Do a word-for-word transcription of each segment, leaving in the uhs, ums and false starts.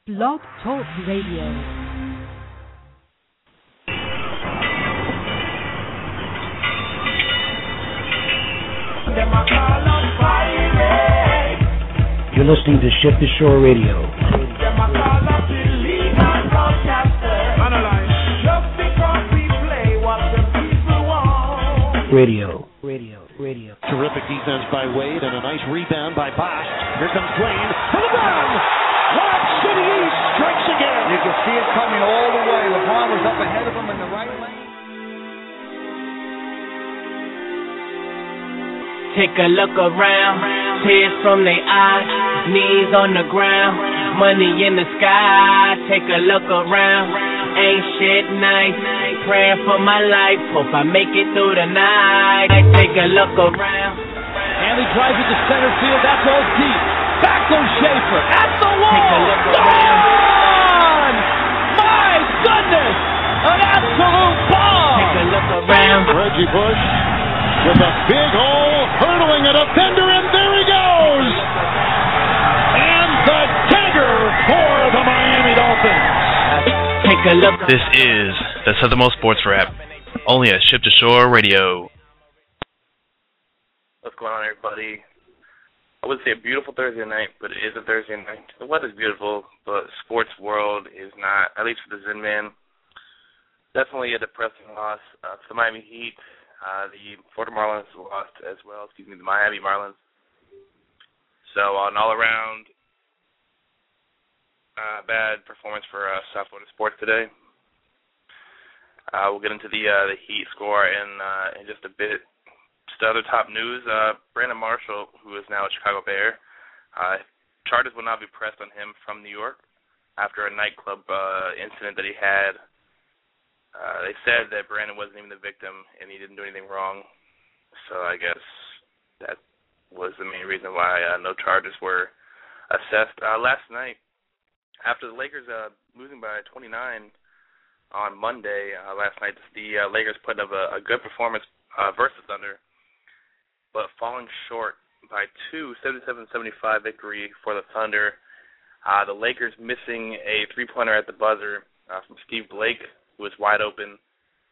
Blog Talk Radio. You're listening to Shift to Shore Radio. Radio. Radio. Radio. Terrific defense by Wade and a nice rebound by Bosch. Here comes Dwayne for the run. Lob City East strikes again. You can see it coming all the way. LeBron was up ahead of him in the right lane. Take a look around, tears from their eyes, knees on the ground, money in the sky. Take a look around, ain't shit nice, praying for my life, hope I make it through the night. Take a look around. And he drives it to center field, that's all deep. Back goes Schaefer, at the wall! Take a look around. Gone! My goodness! An absolute bomb! Take a look around. Reggie Bush with a big hole, hurdling a defender, and there he goes! And the dagger for the Miami Dolphins. Take a look. This is the Southernmost Sports Wrap, only at Shift to Shore Radio. What's going on, everybody? I would say a beautiful Thursday night, but it is a Thursday night. The weather's beautiful, but sports world is not, at least for the Zen Man. Definitely a depressing loss uh, for the Miami Heat. Uh, the Florida Marlins lost as well, excuse me, the Miami Marlins. So uh, an all-around uh, bad performance for uh, South Florida sports today. Uh, we'll get into the uh, the Heat score in, uh, in just a bit. Just other top news, uh, Brandon Marshall, who is now a Chicago Bear, uh, charges will not be pressed on him from New York after a nightclub uh, incident that he had. Uh, they said that Brandon wasn't even the victim and he didn't do anything wrong. So I guess that was the main reason why uh, no charges were assessed. Uh, last night, after the Lakers uh, losing by twenty-nine on Monday, uh, last night the uh, Lakers put up a, a good performance uh, versus Thunder, but falling short by two, seventy-seven seventy-five victory for the Thunder. Uh, the Lakers missing a three-pointer at the buzzer uh, from Steve Blake, who was wide open,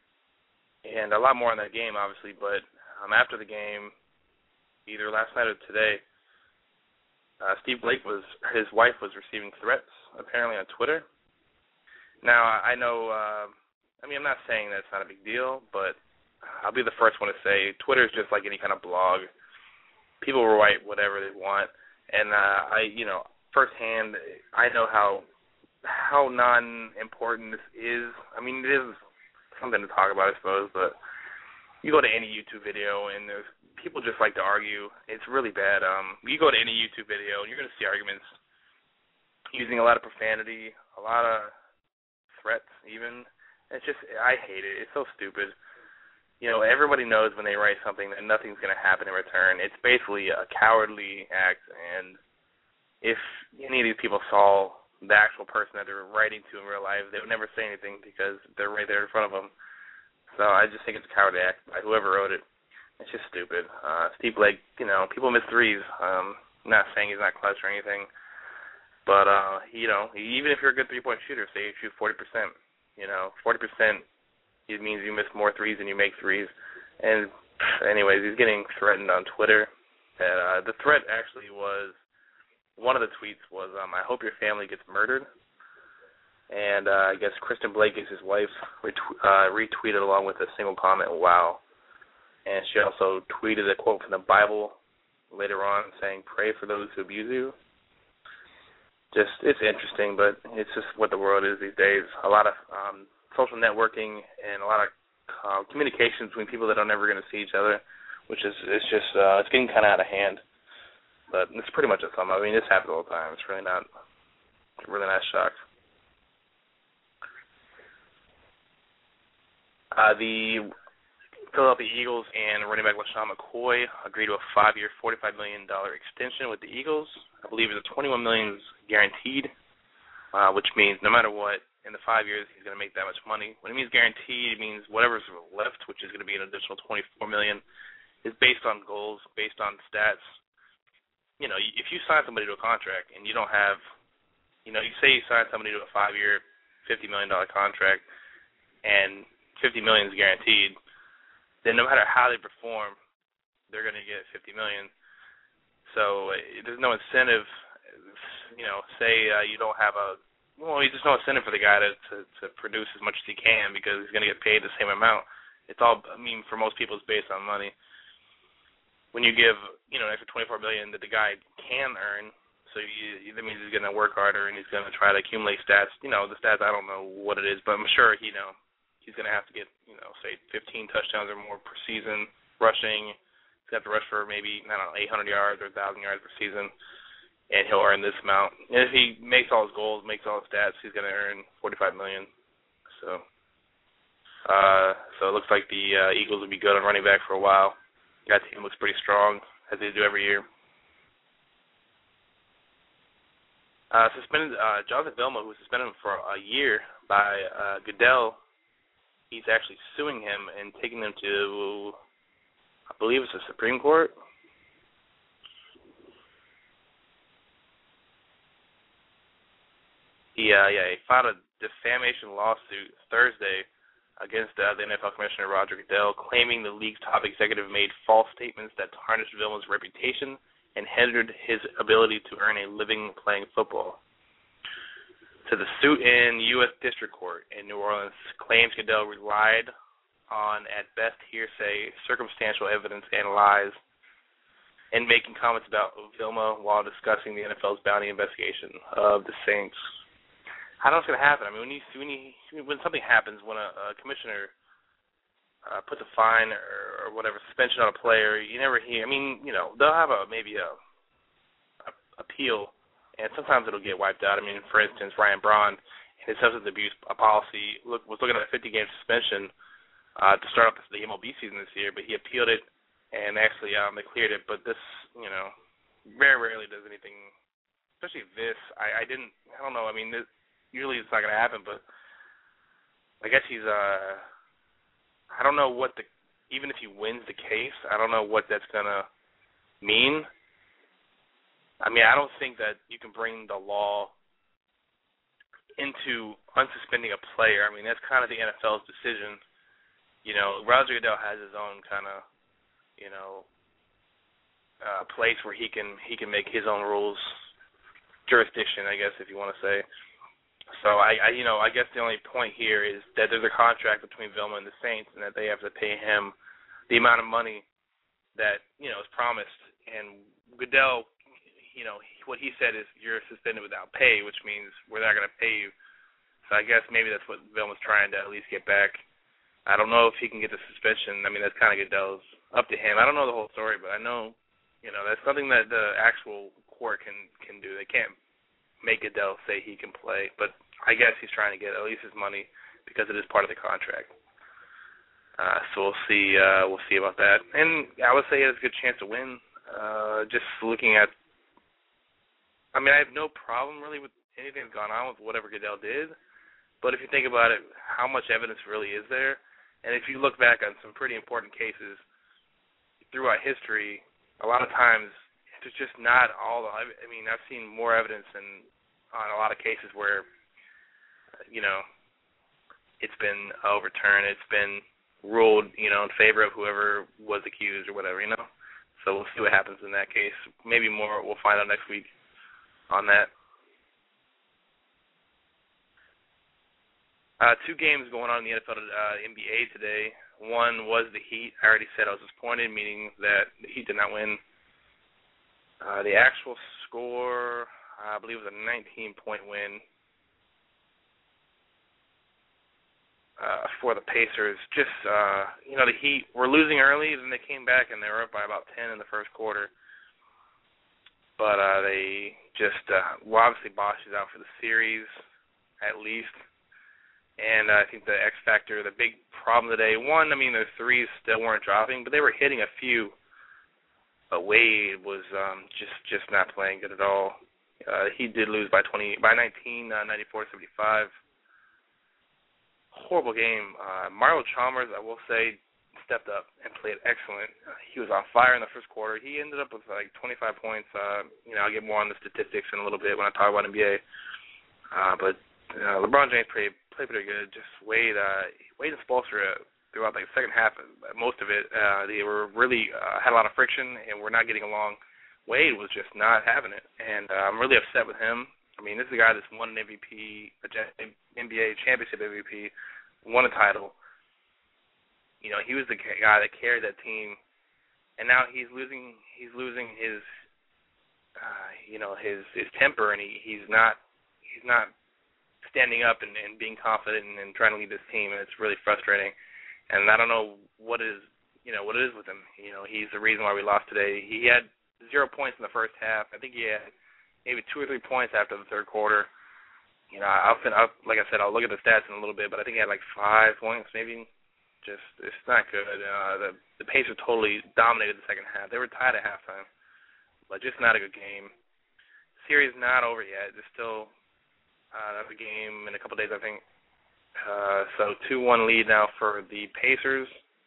and a lot more in that game, obviously, but um, after the game, either last night or today, uh, Steve Blake was, his wife was receiving threats, apparently on Twitter. Now, I know, uh, I mean, I'm not saying that it's not a big deal, but I'll be the first one to say Twitter is just like any kind of blog. People will write whatever they want, and uh, I, you know, firsthand, I know how how non-important this is. I mean, it is something to talk about, I suppose, but you go to any YouTube video and there's people just like to argue. It's really bad. Um, you go to any YouTube video and you're going to see arguments using a lot of profanity, a lot of threats even. It's just, I hate it. It's so stupid. You know, everybody knows when they write something that nothing's going to happen in return. It's basically a cowardly act, and if any of these people saw the actual person that they're writing to in real life, they would never say anything because they're right there in front of them. So I just think it's a cowardly act by whoever wrote it. It's just stupid. Uh, Steve Blake, you know, people miss threes. Um, I'm not saying he's not clutch or anything, but, uh, you know, even if you're a good three-point shooter, say you shoot forty percent, you know, forty percent it means you miss more threes than you make threes. And anyways, he's getting threatened on Twitter. And, uh, the threat actually was, one of the tweets was, um, I hope your family gets murdered. And uh, I guess Kristen Blake is his wife, ret- uh, retweeted along with a single comment, wow. And she also tweeted a quote from the Bible later on saying, pray for those who abuse you. Just, it's interesting, but it's just what the world is these days. A lot of um, social networking and a lot of uh, communication between people that are never going to see each other, which is, it's just, uh, it's getting kind of out of hand. But it's pretty much a sum. I mean, this happens all the time. It's really not, really not a shock. Uh, the Philadelphia Eagles and running back LaShawn McCoy agreed to a five-year, forty-five million dollars extension with the Eagles. I believe it's twenty-one million dollars guaranteed, uh, which means no matter what, in the five years, he's going to make that much money. When it means guaranteed, it means whatever's left, which is going to be an additional twenty-four million dollars, is based on goals, based on stats. You know, if you sign somebody to a contract and you don't have you know, you say you sign somebody to a five-year, fifty million dollars contract, and fifty million dollars is guaranteed, then no matter how they perform, they're going to get fifty million dollars. So uh, there's no incentive, you know, say uh, you don't have a, well, there's no incentive for the guy to, to, to produce as much as he can because he's going to get paid the same amount. It's all, I mean, for most people, it's based on money. When you give, you know, an extra twenty-four million dollars that the guy can earn, so you, that means he's going to work harder and he's going to try to accumulate stats. You know, the stats, I don't know what it is, but I'm sure, you know, he's going to have to get, you know, say fifteen touchdowns or more per season rushing. He's going to have to rush for maybe, I don't know, eight hundred yards or one thousand yards per season, and he'll earn this amount. And if he makes all his goals, makes all his stats, he's going to earn forty-five million dollars. So, uh, so it looks like the uh, Eagles will be good on running back for a while. That team looks pretty strong, as they do every year. Uh, suspended uh, Jonathan Vilma, who was suspended for a year by uh, Goodell. He's actually suing him and taking him to, I believe it's the Supreme Court. He, uh, yeah, he filed a defamation lawsuit Thursday against uh, the N F L Commissioner Roger Goodell, claiming the league's top executive made false statements that tarnished Vilma's reputation and hindered his ability to earn a living playing football. So the suit in U S District Court in New Orleans claims Goodell relied on, at best, hearsay, circumstantial evidence, and lies, and making comments about Vilma while discussing the N F L's bounty investigation of the Saints. I don't know what's going to happen. I mean, when you when you when something happens, when a, a commissioner uh, puts a fine or, or whatever suspension on a player, you never hear. I mean, you know, they'll have a maybe a, a appeal, and sometimes it'll get wiped out. I mean, for instance, Ryan Braun, his substance abuse policy look, was looking at a fifty game suspension uh, to start off the M L B season this year, but he appealed it, and actually um, they cleared it. But this, you know, very rarely does anything, especially this. I, I didn't. I don't know. I mean. This, Usually it's not going to happen, but I guess he's, uh, I don't know what the, even if he wins the case, I don't know what that's going to mean. I mean, I don't think that you can bring the law into unsuspending a player. I mean, that's kind of the N F L's decision. You know, Roger Goodell has his own kind of, you know, uh, place where he can, he can make his own rules, jurisdiction, I guess, if you want to say. So, I, I, you know, I guess the only point here is that there's a contract between Vilma and the Saints and that they have to pay him the amount of money that, you know, is promised. And Goodell, you know, what he said is you're suspended without pay, which means we're not going to pay you. So I guess maybe that's what Vilma's trying to at least get back. I don't know if he can get the suspension. I mean, that's kind of Goodell's up to him. I don't know the whole story, but I know, you know, that's something that the actual court can, can do. They can't make Goodell say he can play, but I guess he's trying to get at least his money because it is part of the contract. Uh, so we'll see. Uh, we'll see about that. And I would say he has a good chance to win. Uh, just looking at, I mean, I have no problem really with anything that's gone on with whatever Goodell did. But if you think about it, how much evidence really is there? And if you look back on some pretty important cases throughout history, a lot of times it's just not all. I mean, I've seen more evidence in on a lot of cases where, you know, it's been overturned. It's been ruled, you know, in favor of whoever was accused or whatever, you know. So we'll see what happens in that case. Maybe more we'll find out next week on that. Uh, two games going on in the N F L uh, N B A today. One was the Heat. I already said I was disappointed, meaning that the Heat did not win. Uh, the actual score, I believe, was a nineteen-point win uh, for the Pacers. Just, uh, you know, the Heat were losing early, then they came back, and they were up by about ten in the first quarter. But uh, they just, uh, well, obviously, Bosh is out for the series, at least. And uh, I think the X factor, the big problem today, one, I mean, their threes still weren't dropping, but they were hitting a few. But Wade was um, just just not playing good at all. Uh, he did lose by twenty, by nineteen, uh, ninety-four to seventy-five. Horrible game. Uh, Mario Chalmers, I will say, stepped up and played excellent. Uh, he was on fire in the first quarter. He ended up with like twenty-five points. Uh, you know, I'll get more on the statistics in a little bit when I talk about N B A. Uh, but uh, LeBron James played played pretty good. Just Wade, uh, Wade and Spoelstra throughout like the second half, most of it, uh, they were really uh, had a lot of friction and were not getting along. Wade was just not having it, and uh, I'm really upset with him. I mean, this is a guy that's won an M V P, a N B A championship M V P, won a title. You know, he was the guy that carried that team, and now he's losing. He's losing his, uh, you know, his his temper, and he, he's not he's not standing up and, and being confident and, and trying to lead this team, and it's really frustrating. And I don't know what is you know what it is with him. You know, he's the reason why we lost today. He had zero points in the first half. I think he had maybe two or three points after the third quarter. You know, I'll, I'll like I said, I'll look at the stats in a little bit, but I think he had like five points, maybe. Just it's not good. Uh, the the Pacers totally dominated the second half. They were tied at halftime, but just not a good game. Series not over yet. There's still uh, another game in a couple days, I think. Uh, so two one lead now for the Pacers,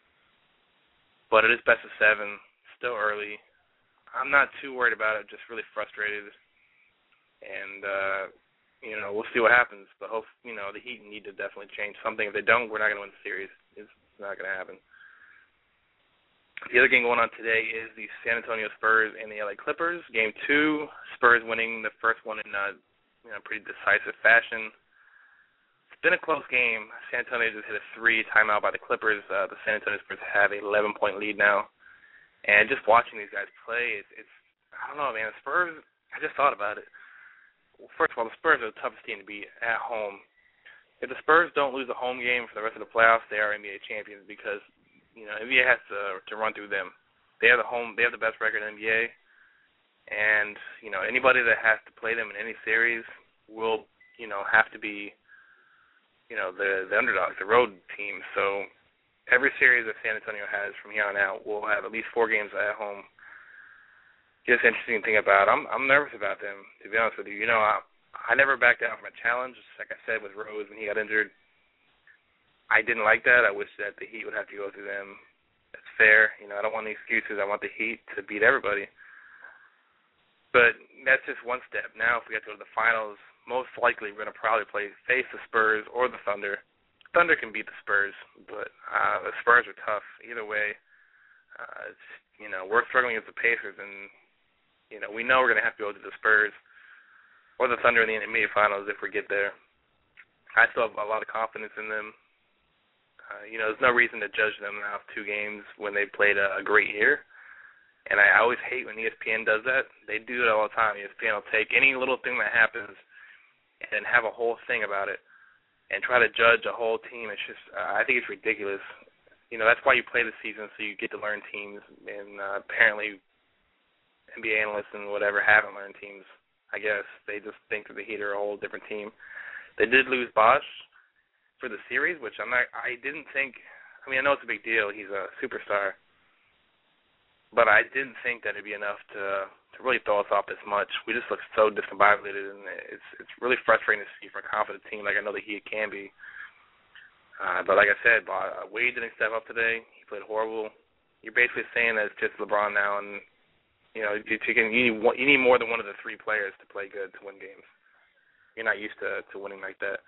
but it is best of seven. Still early. I'm not too worried about it. Just really frustrated, and uh, you know we'll see what happens. But hope you know the Heat need to definitely change something. If they don't, we're not going to win the series. It's not going to happen. The other game going on today is the San Antonio Spurs and the L A Clippers. Game two, Spurs winning the first one in uh, you know pretty decisive fashion. It's been a close game. San Antonio just hit a three timeout by the Clippers. Uh, the San Antonio Spurs have an eleven point lead now. And just watching these guys play, it's, it's I don't know, man. The Spurs, I just thought about it. Well, first of all, the Spurs are the toughest team to beat at home. If the Spurs don't lose a home game for the rest of the playoffs, they are N B A champions because, you know, N B A has to to run through them. They have the home, they have the best record in N B A, and you know anybody that has to play them in any series will, you know, have to be, you know, the the underdogs, the road team. So every series that San Antonio has from here on out will have at least four games at home. Just interesting thing about it. I'm I'm nervous about them, to be honest with you. You know, I I never backed down from a challenge. Like I said with Rose when he got injured, I didn't like that. I wish that the Heat would have to go through them. That's fair. You know, I don't want any excuses. I want the Heat to beat everybody. But that's just one step. Now if we have to go to the finals, most likely we're going to probably play face the Spurs or the Thunder. Thunder can beat the Spurs, but uh, the Spurs are tough. Either way, uh, it's, you know, we're struggling against the Pacers, and, you know, we know we're going to have to go to the Spurs or the Thunder in the N B A Finals if we get there. I still have a lot of confidence in them. Uh, you know, there's no reason to judge them off two games when they played a, a great year. And I always hate when E S P N does that. They do it all the time. E S P N will take any little thing that happens and have a whole thing about it and try to judge a whole team. It's just, uh, I think it's ridiculous. You know, that's why you play the season, so you get to learn teams. And uh, apparently N B A analysts and whatever haven't learned teams, I guess. They just think that the Heat are a whole different team. They did lose Bosh for the series, which I'm not, I didn't think, I mean, I know it's a big deal. He's a superstar. But I didn't think that it'd be enough to to really throw us off this much. We just look so discombobulated, and it's it's really frustrating to see for a confident team like I know the Heat can be. Uh, but like I said, uh, Wade didn't step up today. He played horrible. You're basically saying that it's just LeBron now, and you know you, you, can, you need one, you need more than one of the three players to play good to win games. You're not used to to winning like that.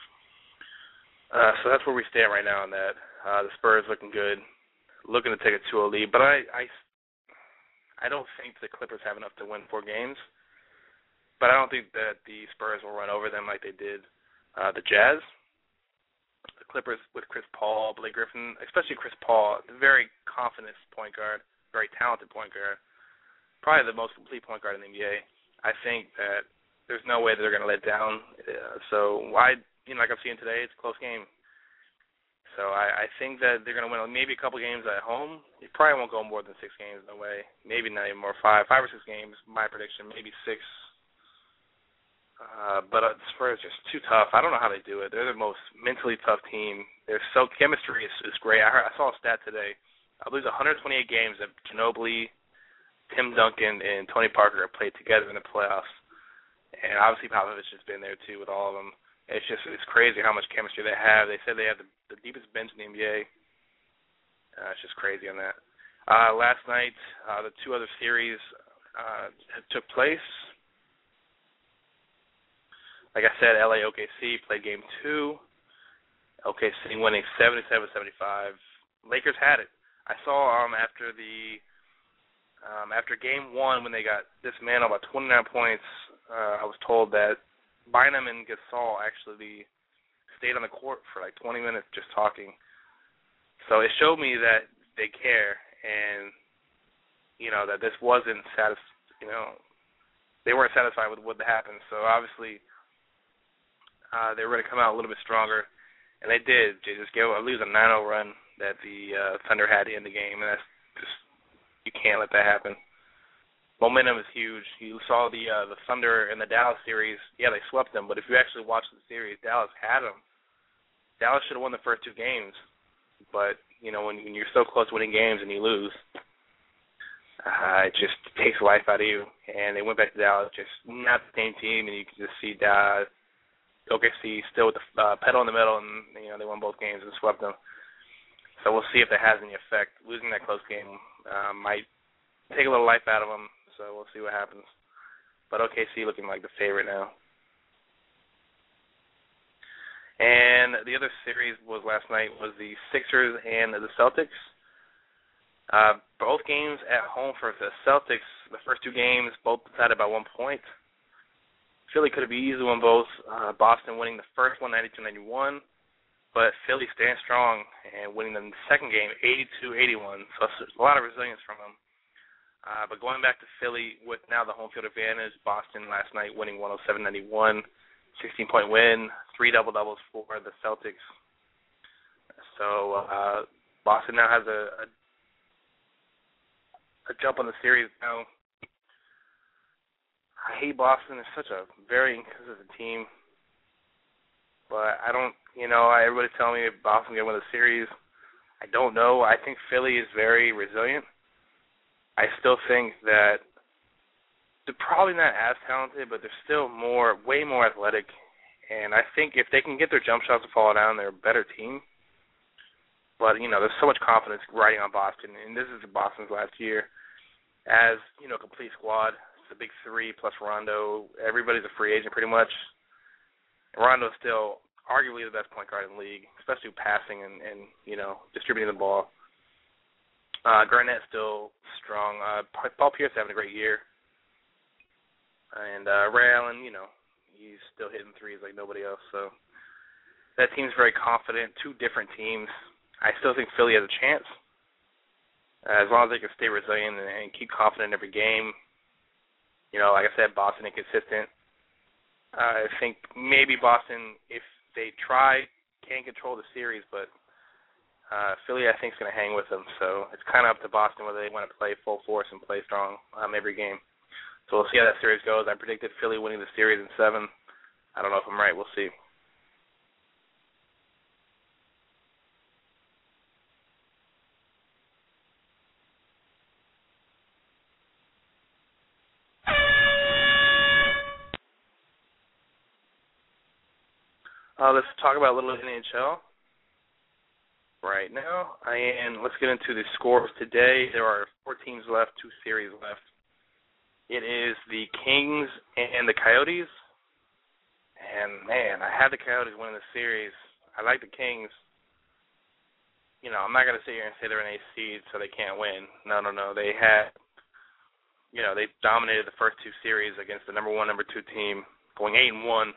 Uh, so that's where we stand right now on that. Uh, the Spurs looking good, looking to take a two oh lead, but I. I I don't think the Clippers have enough to win four games, but I don't think that the Spurs will run over them like they did uh, the Jazz. The Clippers with Chris Paul, Blake Griffin, especially Chris Paul, the very confident point guard, very talented point guard, probably the most complete point guard in the N B A. I think that there's no way that they're going to let down. Uh, so why, you know, like I'm seeing today, it's a close game. So I, I think that they're going to win maybe a couple games at home. You probably won't go more than six games, no way. Maybe not even more, five. Five or six games, my prediction, maybe six. Uh, but uh, the Spurs are just too tough. I don't know how they do it. They're the most mentally tough team. Their so chemistry is, is great. I, heard, I saw a stat today. I believe one hundred twenty-eight games that Ginobili, Tim Duncan, and Tony Parker have played together in the playoffs. And obviously Popovich has been there, too, with all of them. It's just it's crazy how much chemistry they have. They said they have the, the deepest bench in the N B A. Uh, it's just crazy on that. Uh, last night, uh, the two other series uh, took place. like I said, L A O K C played game two. O K C winning seventy-seven seventy-five. Lakers had it. I saw um after the um, after game one when they got dismantled by twenty-nine points, uh, I was told that Bynum and Gasol actually stayed on the court for like twenty minutes just talking. So it showed me that they care, and you know that this wasn't satis. You know, they weren't satisfied with what happened. So obviously, uh, they were going to come out a little bit stronger. And they did. They just gave a lose a nine oh run that the uh, Thunder had to end the game, and that's just you can't let that happen. Momentum is huge. You saw the uh, the Thunder in the Dallas series. Yeah, they swept them, but if you actually watch the series, Dallas had them. Dallas should have won the first two games, but you know when, when you're so close to winning games and you lose, uh, it just takes life out of you. And they went back to Dallas, just not the same team, and you can just see Dallas. O K C still with the uh, pedal in the middle, and you know they won both games and swept them. So we'll see if that has any effect. Losing that close game uh, might take a little life out of them. So we'll see what happens. But O K C looking like the favorite now. And the other series was last night was the Sixers and the Celtics. Uh, both games at home for the Celtics. The first two games both decided by one point. Philly could have easily won both. Uh, Boston winning the first one, ninety-two ninety-one, but Philly staying strong and winning the second game, eighty-two eighty-one. So there's a lot of resilience from them. Uh, but going back to Philly with now the home field advantage, Boston last night winning one oh seven ninety-one, sixteen-point win, three double-doubles for the Celtics. So uh, Boston now has a, a, a jump on the series now. I hate Boston. It's such a very inconsistent team. But I don't, you know, everybody's telling me Boston's going to win the series. I don't know. I think Philly is very resilient. I still think that they're probably not as talented, but they're still more, way more athletic. And I think if they can get their jump shots to fall down, they're a better team. But, you know, there's so much confidence riding on Boston. And this is Boston's last year as, you know, a complete squad. The big three plus Rondo. Everybody's a free agent pretty much. Rondo's still arguably the best point guard in the league, especially passing and, and you know, distributing the ball. Uh, Garnett's still strong. Uh, Paul Pierce having a great year. And uh, Ray Allen, you know, he's still hitting threes like nobody else. So that team's very confident. Two different teams. I still think Philly has a chance. Uh, as long as they can stay resilient and, and keep confident in every game. You know, like I said, Boston inconsistent. Uh, I think maybe Boston, if they try, can control the series, but uh, Philly, I think, is going to hang with them. So it's kind of up to Boston whether they want to play full force and play strong um, every game. So we'll see how that series goes. I predicted Philly winning the series in seven. I don't know if I'm right. We'll see. Uh, let's talk about a little N H L right now. And let's get into the scores today. There are four teams left, two series left. It is the Kings and the Coyotes. And, man, I had the Coyotes winning the series. I like the Kings. You know, I'm not going to sit here and say they're an ace seed so they can't win. No, no, no. They had, you know, they dominated the first two series against the number one, number two team, going eight and one.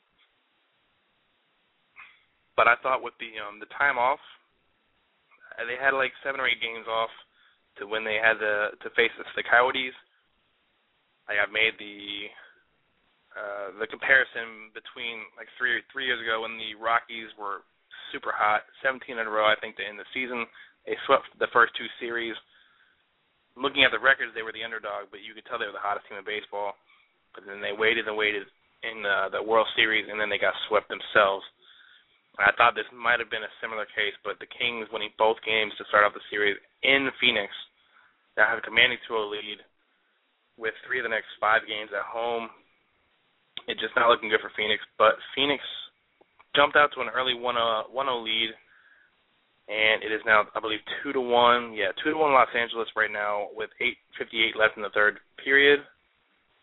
But I thought with the um, the time off, they had like seven or eight games off to when they had the to face the, the Coyotes. I have made the uh, the comparison between like three three years ago when the Rockies were super hot, seventeen in a row I think to end the season. They swept the first two series. Looking at the records, they were the underdog, but you could tell they were the hottest team in baseball. But then they waited and waited in uh, the World Series, and then they got swept themselves. I thought this might have been a similar case, but the Kings winning both games to start off the series in Phoenix. Now have a commanding two oh lead with three of the next five games at home. It's just not looking good for Phoenix, but Phoenix jumped out to an early one oh lead, and it is now, I believe, two to one. Yeah, two to one Los Angeles right now with eight fifty-eight left in the third period.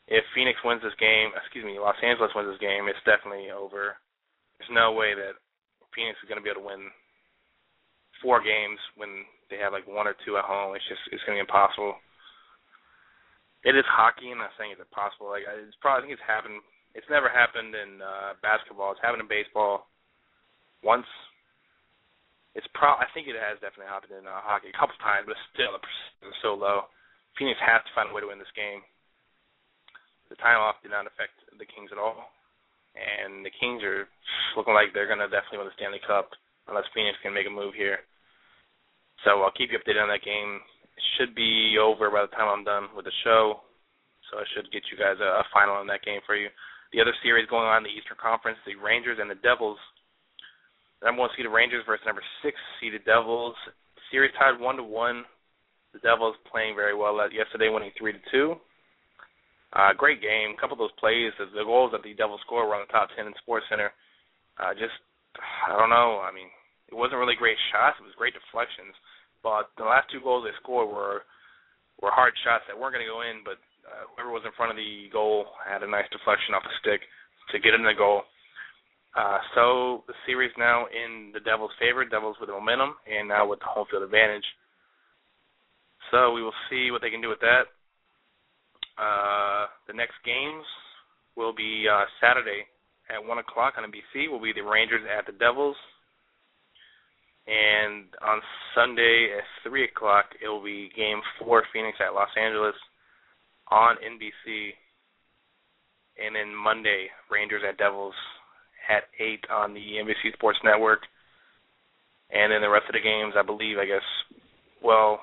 if Phoenix wins this game, excuse me, Los Angeles wins this game, it's definitely over. There's no way that Phoenix is going to be able to win four games when they have like one or two at home. It's just it's going to be impossible. It is hockey. I'm not saying it's impossible. Like it's probably I think it's happened. It's never happened in uh, basketball. It's happened in baseball once. It's pro. I think it has definitely happened in uh, hockey a couple times, but still the percentage is so low. Phoenix has to find a way to win this game. The time off did not affect the Kings at all. And the Kings are looking like they're going to definitely win the Stanley Cup unless Phoenix can make a move here. So I'll keep you updated on that game. It should be over by the time I'm done with the show, so I should get you guys a, a final on that game for you. The other series going on in the Eastern Conference, the Rangers and the Devils. Number one seeded Rangers versus number six seeded Devils. Series tied one to one. The Devils playing very well yesterday, winning three to two. Uh, great game. A couple of those plays, the, the goals that the Devils scored were on the top ten in Sports Center. Uh, just, I don't know. I mean, it wasn't really great shots. It was great deflections. But the last two goals they scored were were hard shots that weren't going to go in, but uh, whoever was in front of the goal had a nice deflection off the stick to get in the goal. Uh, so the series now in the Devils' favor, Devils with the momentum, and now with the home field advantage. So we will see what they can do with that. Uh, the next games will be uh, Saturday at one o'clock on N B C. Will be the Rangers at the Devils. And on Sunday at three o'clock, it will be Game four, Phoenix at Los Angeles on N B C. And then Monday, Rangers at Devils at eight on the N B C Sports Network. And then the rest of the games, I believe, I guess, well...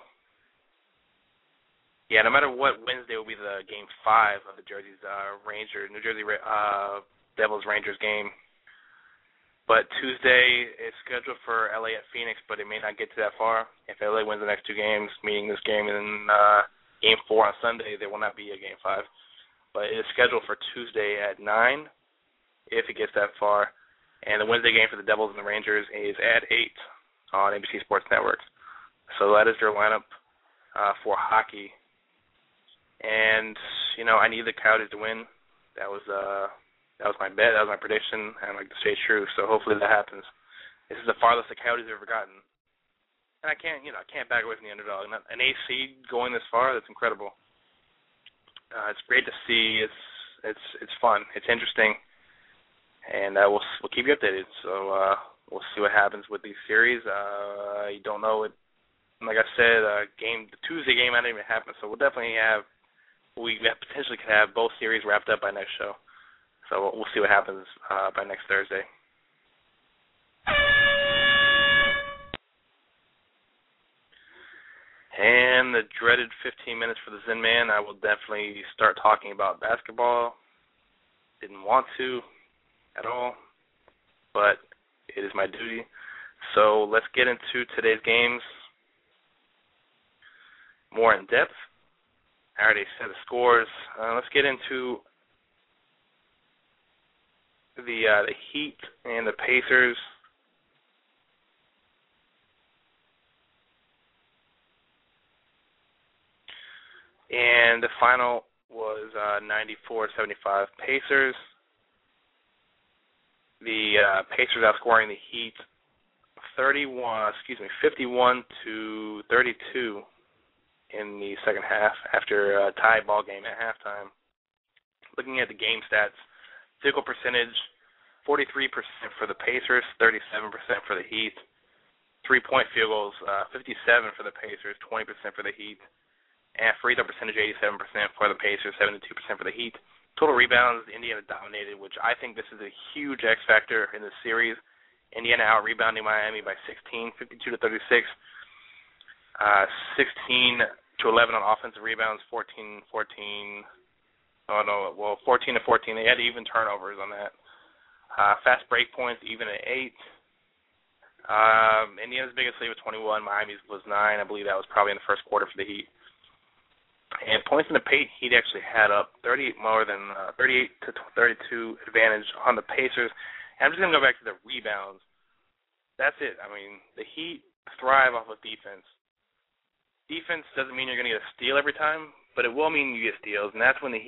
Yeah, no matter what, Wednesday will be the game five of the Jersey's uh, Ranger, New Jersey uh, Devils Rangers game. But Tuesday is scheduled for L A at Phoenix, but it may not get to that far. If L A wins the next two games, meaning this game and uh, game four on Sunday, there will not be a game five. But it is scheduled for Tuesday at nine, if it gets that far. And the Wednesday game for the Devils and the Rangers is at eight on N B C Sports Network. So that is their lineup uh, for hockey. And, you know, I need the Coyotes to win. That was uh, that was my bet. That was my prediction. And I'd like to stay true. So hopefully that happens. This is the farthest the Coyotes have ever gotten. And I can't, you know, I can't back away from the underdog. An eighth seed going this far, that's incredible. Uh, it's great to see. It's it's it's fun. It's interesting. And uh, we'll we'll keep you updated. So uh, we'll see what happens with these series. Uh, you don't know it. Like I said, uh, game the Tuesday game might not even happen. So we'll definitely have. We potentially could have both series wrapped up by next show. So we'll see what happens uh, by next Thursday. And the dreaded fifteen minutes for the Zen Man, I will definitely start talking about basketball. Didn't want to at all, but it is my duty. So let's get into today's games more in depth. I already said the scores. Uh, let's get into the uh, the Heat and the Pacers. And the final was uh, ninety-four seventy-five Pacers. The uh, Pacers outscoring the Heat thirty-one, excuse me, fifty-one to thirty-two. In the second half after a tie ball game at halftime. Looking at the game stats, field goal percentage, forty-three percent for the Pacers, thirty-seven percent for the Heat. Three-point field goals, uh, fifty-seven for the Pacers, twenty percent for the Heat. And free throw percentage, eighty-seven percent for the Pacers, seventy-two percent for the Heat. Total rebounds, Indiana dominated, which I think this is a huge X factor in this series. Indiana out-rebounding Miami by sixteen, fifty-two to thirty-six. Uh, sixteen to eleven on offensive rebounds, fourteen fourteen. Oh, no, well, fourteen to fourteen. They had even turnovers on that. Uh, fast break points, even at eight. Um, Indiana's biggest lead was twenty-one. Miami's was nine. I believe that was probably in the first quarter for the Heat. And points in the paint, Heat actually had up thirty-eight more than uh, thirty-eight to thirty-two advantage on the Pacers. And I'm just going to go back to the rebounds. That's it. I mean, the Heat thrive off of defense. Defense doesn't mean you're going to get a steal every time, but it will mean you get steals, and that's when the Heat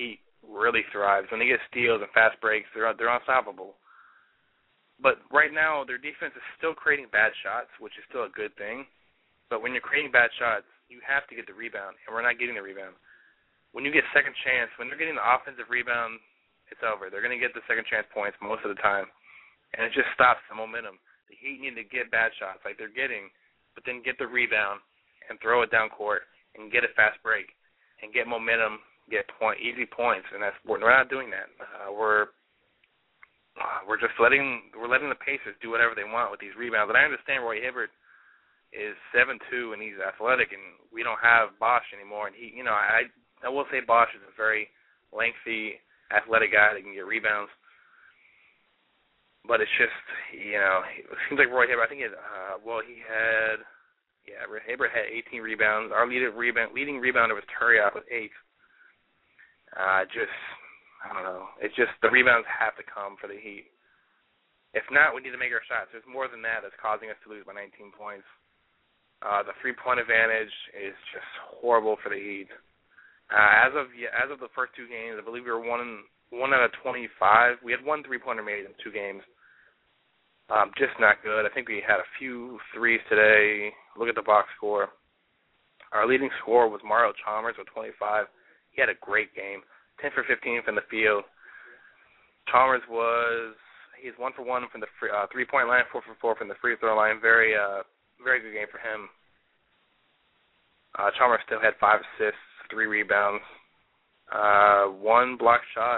really thrives. When they get steals and fast breaks, they're they're unstoppable. But right now, their defense is still creating bad shots, which is still a good thing. But when you're creating bad shots, you have to get the rebound, and we're not getting the rebound. When you get second chance, when they're getting the offensive rebound, it's over. They're going to get the second chance points most of the time, and it just stops the momentum. The Heat need to get bad shots like they're getting, but then get the rebound and throw it down court and get a fast break and get momentum, get point easy points, and that's we're not doing that. Uh, we're We're just letting we're letting the Pacers do whatever they want with these rebounds. And I understand Roy Hibbert is seven two and he's athletic, and we don't have Bosch anymore. And he, you know, I I will say Bosch is a very lengthy, athletic guy that can get rebounds. But it's just, you know, it seems like Roy Hibbert. I think he had, uh, well, he had, yeah, Hibbert had eighteen rebounds. Our leading rebound leading rebounder was Turiaf with eight. Uh, just. I don't know. It's just the rebounds have to come for the Heat. If not, we need to make our shots. There's more than that that's causing us to lose by nineteen points. Uh, the three-point advantage is just horrible for the Heat. Uh, as of yeah, as of the first two games, I believe we were one one out of twenty-five. We had one three-pointer made in two games. Um, just not good. I think we had a few threes today. Look at the box score. Our leading scorer was Mario Chalmers with twenty-five. He had a great game. ten for fifteen from the field. Chalmers was, he's one for one from the free, uh, three-point line, four for four from the free throw line. Very, uh, very good game for him. Uh, Chalmers still had five assists, three rebounds, uh, one block shot,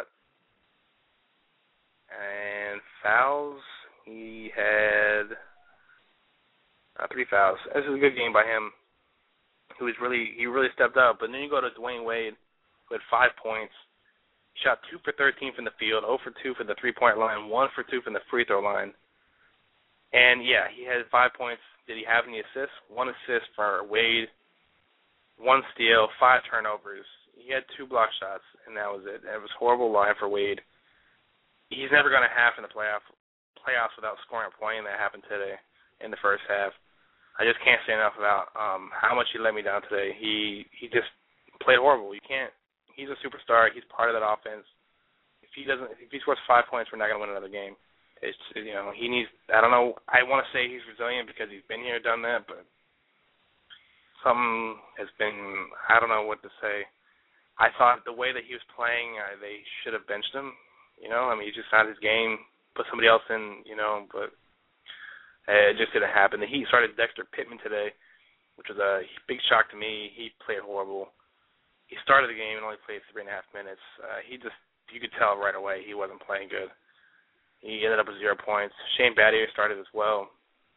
and fouls. He had uh, three fouls. This is a good game by him. He was really, he really stepped up. But then you go to Dwayne Wade, who had five points. He shot two for thirteen from the field, zero for two from the three-point line, one for two from the free throw line. And, yeah, he had five points. Did he have any assists? One assist for Wade, one steal, five turnovers. He had two block shots, and that was it. It was a horrible line for Wade. He's never going to half in the playoff, playoffs without scoring a point, and that happened today in the first half. I just can't say enough about um, how much he let me down today. He he just played horrible. You can't. He's a superstar. He's part of that offense. If he doesn't, if he scores five points, we're not going to win another game. It's, you know, he needs. I don't know. I want to say he's resilient because he's been here, done that, but something has been. I don't know what to say. I thought the way that he was playing, uh, they should have benched him. You know, I mean, he just had his game, put somebody else in. You know, but uh, it just didn't happen. The Heat started Dexter Pittman today, which was a big shock to me. He played horrible. He started the game and only played three and a half minutes. Uh, he just, you could tell right away he wasn't playing good. He ended up with zero points. Shane Battier started as well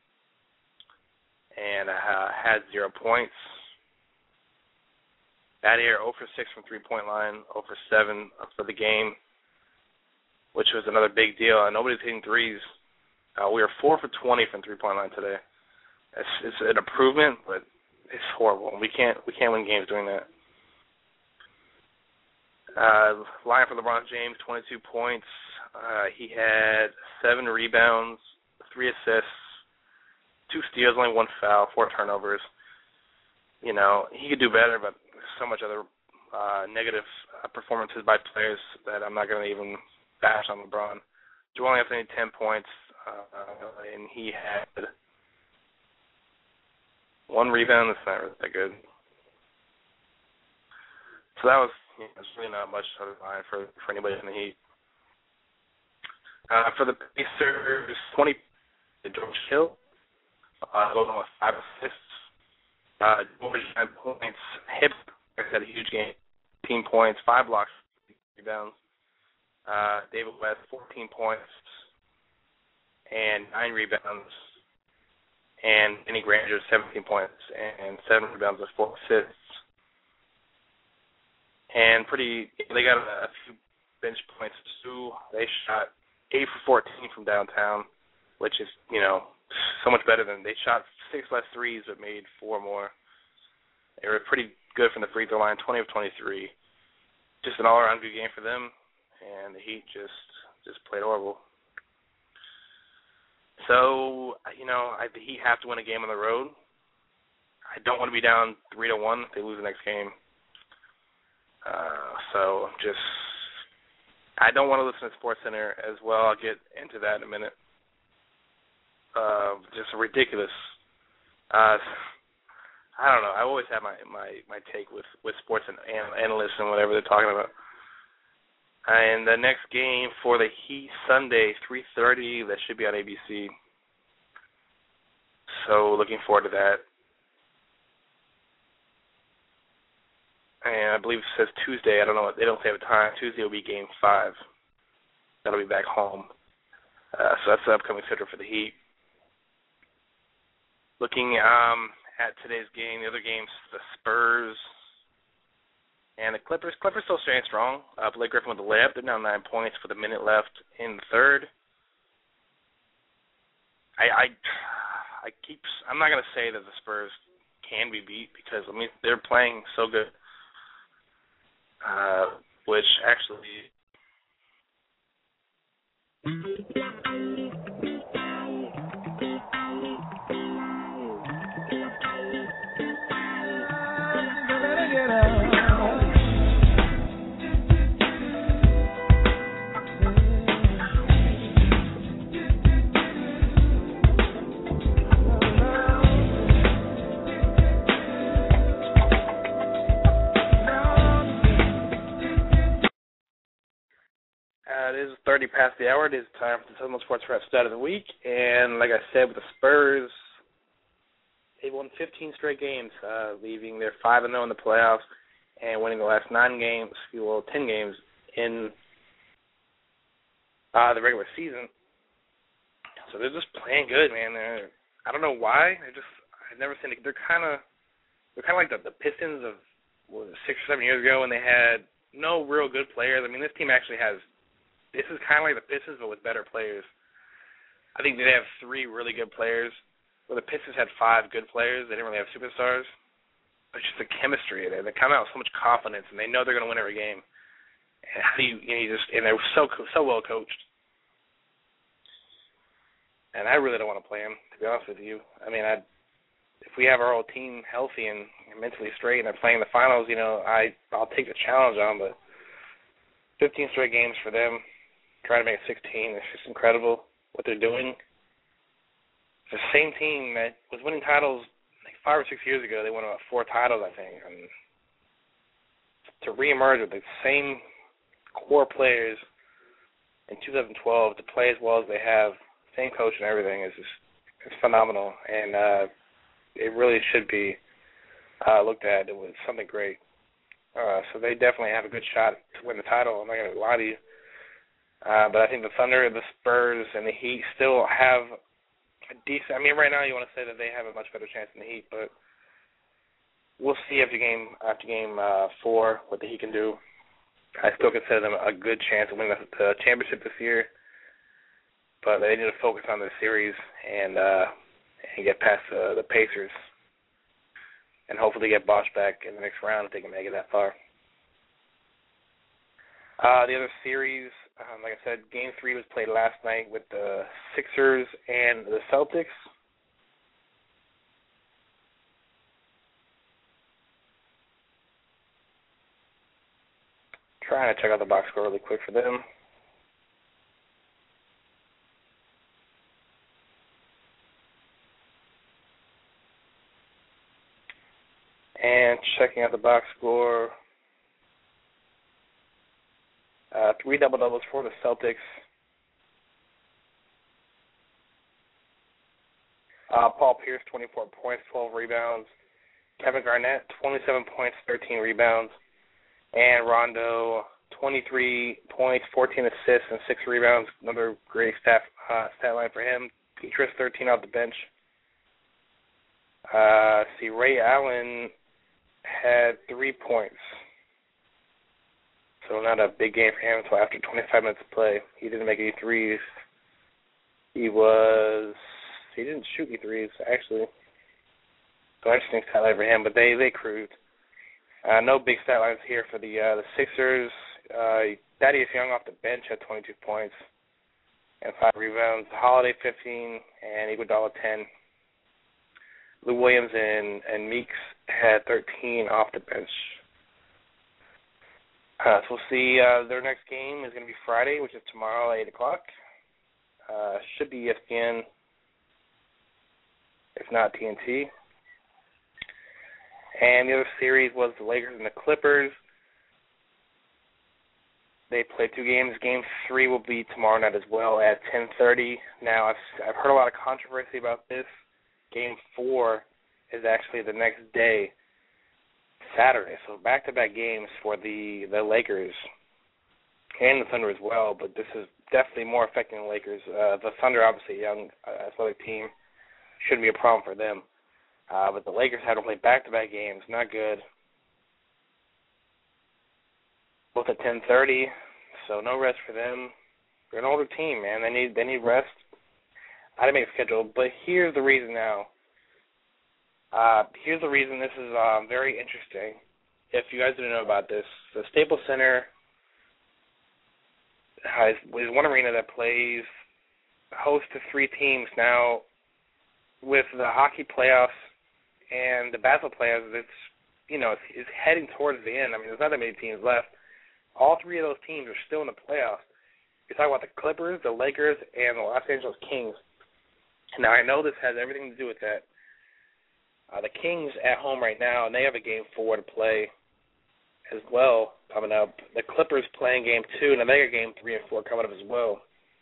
and uh, had zero points. Battier zero for six from three-point line, zero for seven for the game, which was another big deal. And nobody's hitting threes. Uh, we were four for twenty from three-point line today. It's, it's an improvement, but it's horrible. We can't we can't win games doing that. Uh, line for LeBron James, twenty-two points. Uh, he had seven rebounds, three assists, two steals, only one foul, four turnovers. You know, he could do better, but there's so much other uh, negative uh, performances by players that I'm not going to even bash on LeBron. Joel Anthony, ten points, uh, and he had one rebound. That's not really that good. So that was. Yeah, there's really not much other line for, for anybody in the Heat. Uh, for the Pacers, twenty, George Hill, uh, goes on with five assists. Uh, George, nine points. Hip had a huge game, fifteen points, five blocks, rebounds. Uh, David West, fourteen points and nine rebounds. And Benny Granger, seventeen points and seven rebounds with four assists. And pretty, they got a, a few bench points too. They shot eight for fourteen from downtown, which is, you know, so much better than they shot six less threes but made four more. They were pretty good from the free throw line, twenty of twenty-three. Just an all-around good game for them, and the Heat just just played horrible. So, you know, I, the Heat have to win a game on the road. I don't want to be down three to one if they lose the next game. Uh, so just I don't want to listen to SportsCenter as well. I'll get into that in a minute. Uh, just ridiculous. Uh, I don't know. I always have my, my, my take with, with sports and analysts and whatever they're talking about. And the next game for the Heat, Sunday, three thirty, that should be on A B C. So looking forward to that. And I believe it says Tuesday. I don't know. They don't say the time. Tuesday will be game five. That'll be back home. Uh, so that's the upcoming schedule for the Heat. Looking um, at today's game, the other games, the Spurs and the Clippers. Clippers still staying strong. Uh, Blake Griffin with the layup. They're now nine points with a minute left in the third. I, I, I keep. I'm not going to say that the Spurs can be beat because I mean they're playing so good. Uh, which actually. Uh, it is thirty past the hour. It is time for the Southern Sports Wrap Stat of the Week. And like I said, with the Spurs, they won fifteen straight games, uh, leaving their five and oh in the playoffs and winning the last nine games, well, ten games in uh, the regular season. So they're just playing good, man. They're, I don't know why. They're just I've never seen it. They're kind of they're kind of like the, the Pistons of what was it, six or seven years ago when they had no real good players. I mean, this team actually has. This is kind of like the Pistons, but with better players. I think they have three really good players. Where the Pistons had five good players, they didn't really have superstars. It's just the chemistry there. They come out with so much confidence, and they know they're going to win every game. And how do you, you, know, you just and they're so so well coached. And I really don't want to play them, to be honest with you. I mean, I if we have our whole team healthy and mentally straight, and they're playing the finals, you know, I I'll take the challenge on. But fifteen straight games for them. Trying to make it sixteen. It's just incredible what they're doing. It's the same team that was winning titles like five or six years ago. They won about four titles, I think. And to reemerge with the same core players in two thousand twelve, to play as well as they have, same coach and everything, is just it's phenomenal. And uh, it really should be uh, looked at. It was something great. Uh, so they definitely have a good shot to win the title. I'm not going to lie to you. Uh, but I think the Thunder, the Spurs, and the Heat still have a decent. I mean, right now you want to say that they have a much better chance than the Heat, but we'll see after game after game uh, four what the Heat can do. I still consider them a good chance of winning the, the championship this year, but they need to focus on their series and uh, and get past uh, the Pacers, and hopefully get Bosh back in the next round if they can make it that far. Uh, the other series, um, like I said, Game three was played last night with the Sixers and the Celtics. Trying to check out the box score really quick for them. And checking out the box score. Uh, three double-doubles for the Celtics. Uh, Paul Pierce, twenty-four points, twelve rebounds. Kevin Garnett, twenty-seven points, thirteen rebounds. And Rondo, twenty-three points, fourteen assists, and six rebounds. Another great stat, uh, stat line for him. Petrus, thirteen off the bench. Uh, see, Ray Allen had three points. So not a big game for him until after twenty-five minutes of play. He didn't make any threes. He was he didn't shoot any threes actually. So interesting stat line for him, but they they cruised. Uh, no big stat lines here for the uh, the Sixers. Uh, Thaddeus Young off the bench had twenty-two points and five rebounds. Holiday fifteen and Iguodala ten. Lou Williams and and Meeks had thirteen off the bench. Uh, so we'll see. Uh, their next game is going to be Friday, which is tomorrow at eight o'clock. Uh, should be E S P N, if not T N T. And the other series was the Lakers and the Clippers. They played two games. Game three will be tomorrow night as well at ten thirty. Now, I've, I've heard a lot of controversy about this. Game four is actually the next day, Saturday. So back-to-back games for the, the Lakers and the Thunder as well, but this is definitely more affecting the Lakers. Uh, the Thunder, obviously a young, uh, athletic team, shouldn't be a problem for them. Uh, but the Lakers had to play back-to-back games. Not good. Both at ten thirty, so no rest for them. They're an older team, man. They need they need rest. I didn't make a schedule, but here's the reason now. Uh, here's the reason this is um, very interesting. If you guys didn't know about this, the Staples Center has, is one arena that plays host to three teams. Now, with the hockey playoffs and the basketball playoffs, it's you know it's, it's heading towards the end. I mean, there's not that many teams left. All three of those teams are still in the playoffs. You're talking about the Clippers, the Lakers, and the Los Angeles Kings. Now, I know this has everything to do with that. Uh, the Kings at home right now, and they have a game four to play as well coming up. The Clippers playing game two, and they got game three and four coming up as well.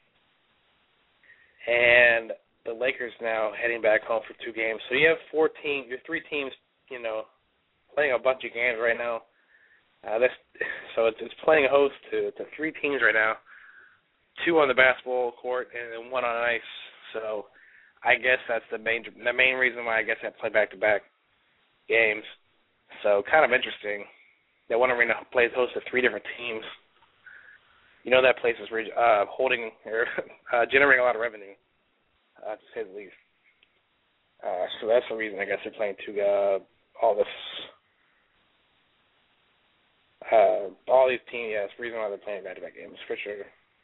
And the Lakers now heading back home for two games. So you have four teams, your three teams, you know, playing a bunch of games right now. Uh, this, so it's, it's playing host to, to three teams right now, two on the basketball court and then one on ice. So I guess that's the main the main reason why I guess I play back-to-back games. So kind of interesting that one arena plays host to three different teams. You know that place is uh, holding or uh, generating a lot of revenue, uh, to say the least. Uh, so that's the reason I guess they're playing two uh, all this. Uh, all these teams, yeah, it's the reason why they're playing back-to-back games, for sure.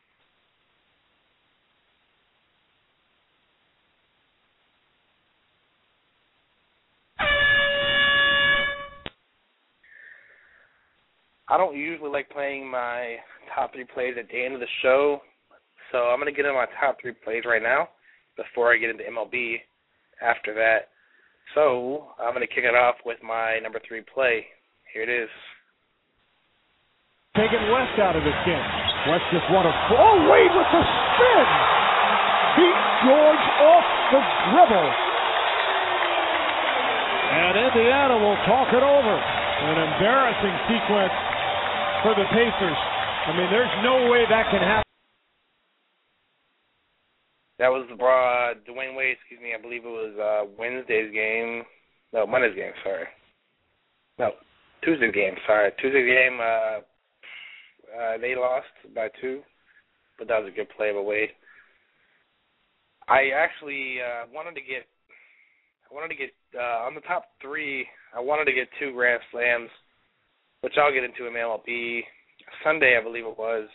I don't usually like playing my top three plays at the end of the show, so I'm going to get into my top three plays right now before I get into M L B after that. So I'm going to kick it off with my number three play. Here it is. Taking West out of this game. West just won a... Oh, Wade with the spin! Beat George off the dribble. And Indiana will talk it over. An embarrassing sequence for the Pacers. I mean, there's no way that can happen. That was uh, Dwayne Wade, excuse me, I believe it was uh, Wednesday's game. No, Monday's game, sorry. No, Tuesday's game, sorry. Tuesday's game, uh... Uh, they lost by two, but that was a good play by Wade. I actually uh, wanted to get, I wanted to get uh, on the top three. I wanted to get two grand slams, which I'll get into in M L B Sunday, I believe it was.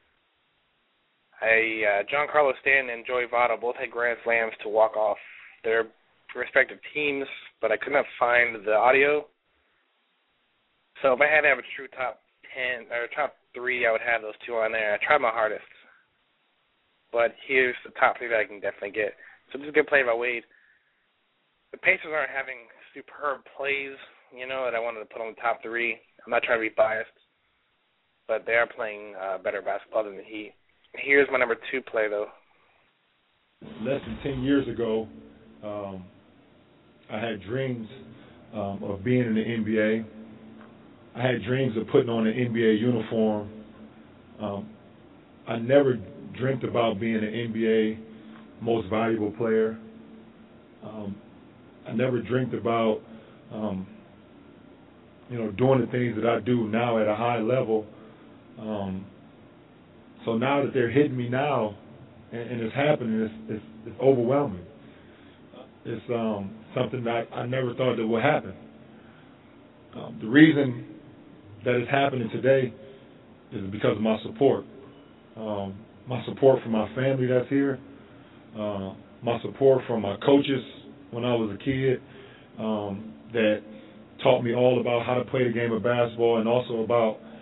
I uh, Giancarlo Stanton and Joey Votto both had grand slams to walk off their respective teams, but I could not find the audio. So if I had to have a true top ten or top three, I would have those two on there. I tried my hardest, but here's the top three that I can definitely get. So this is a good play by Wade. The Pacers aren't having superb plays, you know, that I wanted to put on the top three. I'm not trying to be biased, but they are playing uh, better basketball than the Heat. Here's my number two play, though. Less than ten years ago, um, I had dreams um, of being in the N B A. I had dreams of putting on an N B A uniform. Um, I never dreamt about being an N B A most valuable player. Um, I never dreamt about, um, you know, doing the things that I do now at a high level. Um, so now that they're hitting me now, and, and it's happening, it's, it's, it's overwhelming. It's um, something that I never thought that would happen. Um, the reason that is happening today is because of my support. Um, my support from my family that's here, uh, my support from my coaches when I was a kid um, that taught me all about how to play the game of basketball and also about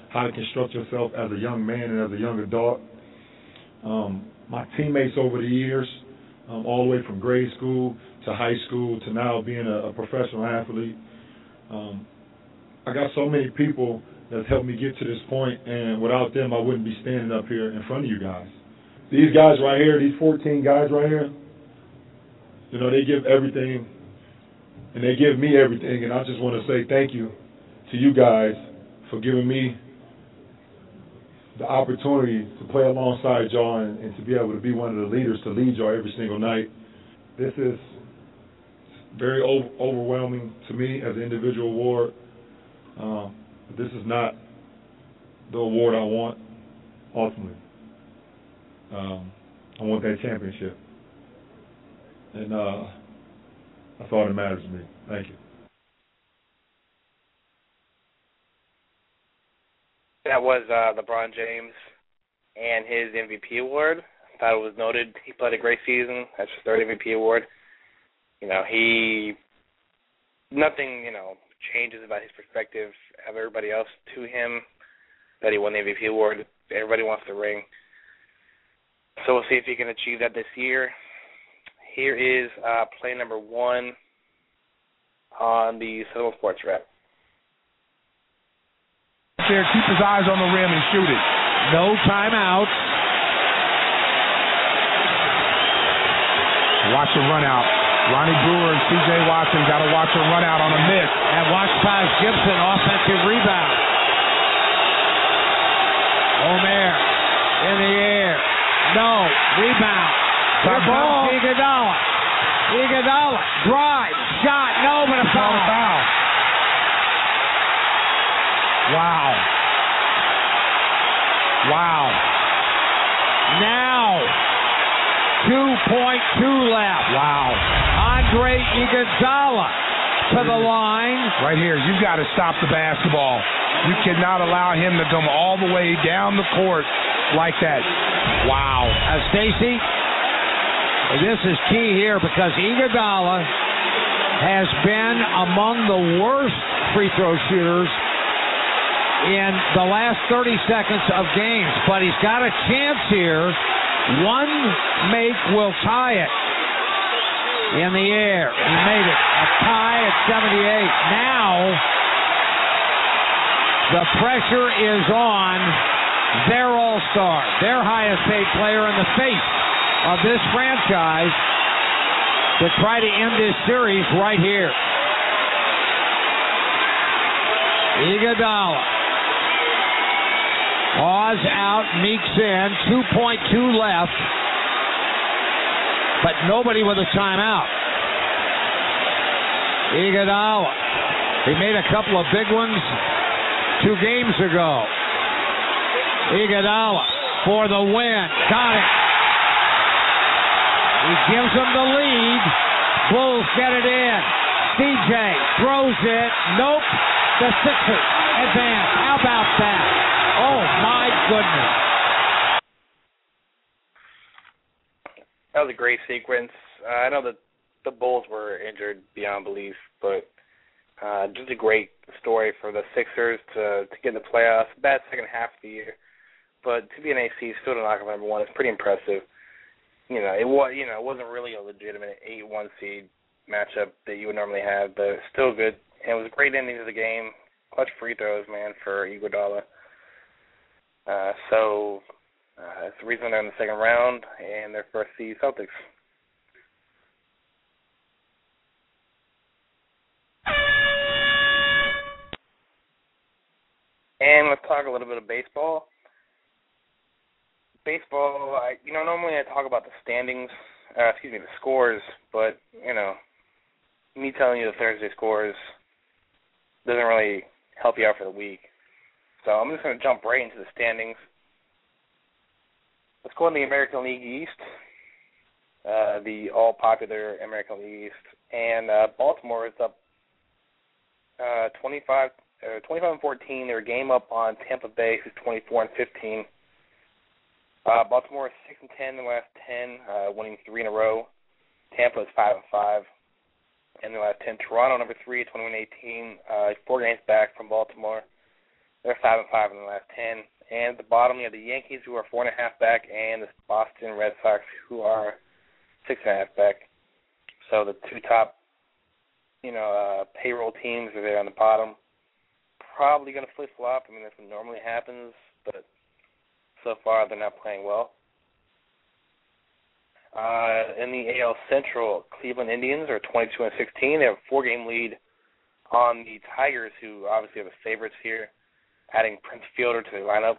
how to construct yourself as a young man and as a young adult. Um, my teammates over the years, um, all the way from grade school to high school to now being a, a professional athlete, um, I got so many people that's helped me get to this point, and without them, I wouldn't be standing up here in front of you guys. These guys right here, these fourteen guys right here, you know, they give everything, and they give me everything, and I just want to say thank you to you guys for giving me the opportunity to play alongside y'all and, and to be able to be one of the leaders to lead y'all every single night. This is very over, overwhelming to me as an individual award. Um, but this is not the award I want ultimately. Um, I want that championship. And uh, that's all that matters to me. Thank you. That was uh, LeBron James and his M V P award. I thought it was noted. He played a great season. That's his third M V P award. You know, he, nothing, you know, changes about his perspective of everybody else to him that he won the M V P award. Everybody wants the ring. So we'll see if he can achieve that this year. Here is uh, play number one on the Southern Sports Wrap. There, keep his eyes on the rim and shoot it. No timeouts. Watch the run out. Ronnie Brewer and C J Watson got to watch a run out on a miss. And watch Taj Gibson, offensive rebound. Omer in the air. No. Rebound. Here comes Iguodala. Iguodala. Drive. Shot. No, but a foul. A foul. Wow. Wow. Now, two point two left. Wow. Andre Iguodala to the line. Right here, you've got to stop the basketball. You cannot allow him to come all the way down the court like that. Wow. Uh, Stacy, this is key here because Iguodala has been among the worst free throw shooters in the last thirty seconds of games, but he's got a chance here. One make will tie it. In the air, he made it. A tie at seventy-eight. Now, the pressure is on their all-star, their highest-paid player in the face of this franchise to try to end this series right here. Iguodala. Oz out, Meeks in, two point two left, but nobody with a timeout. Iguodala, he made a couple of big ones two games ago. Iguodala for the win, got it. He gives them the lead. Bulls get it in. C J throws it, nope. The Sixers advance. How about that? Oh, my goodness. That was a great sequence. Uh, I know that the Bulls were injured beyond belief, but uh, just a great story for the Sixers to, to get in the playoffs. Bad second half of the year, but to be an A C, still to knock off number one, is pretty impressive. You know, it was you know it wasn't really a legitimate eight one seed matchup that you would normally have, but still good. And it was a great ending to the game. Clutch free throws, man, for Iguodala. Uh, so uh, that's the reason they're in the second round and their first seed Celtics. And let's talk a little bit of baseball. Baseball, I, you know, normally I talk about the standings, uh, excuse me, the scores, but, you know, me telling you the Thursday scores doesn't really help you out for the week. So I'm just going to jump right into the standings. Let's go in the American League East, uh, the all-popular American League East. And uh, Baltimore is up uh, twenty-five, uh, twenty-five and fourteen. They're a game up on Tampa Bay, who's twenty-four and fifteen. Uh, Baltimore is six and ten in the last ten, uh, winning three in a row. Tampa is five and five in the last ten. Toronto, number three, twenty-one and eighteen, uh, four games back from Baltimore. They're five and five in the last ten. And at the bottom, you have the Yankees, who are four and a half back, and the Boston Red Sox, who are six and a half back. So the two top, you know, uh, payroll teams are there on the bottom. Probably going to flip flop. I mean, that's what normally happens, but so far they're not playing well. Uh, in the A L Central, Cleveland Indians are twenty-two and sixteen. They have a four-game lead on the Tigers, who obviously are the favorites here, adding Prince Fielder to their lineup.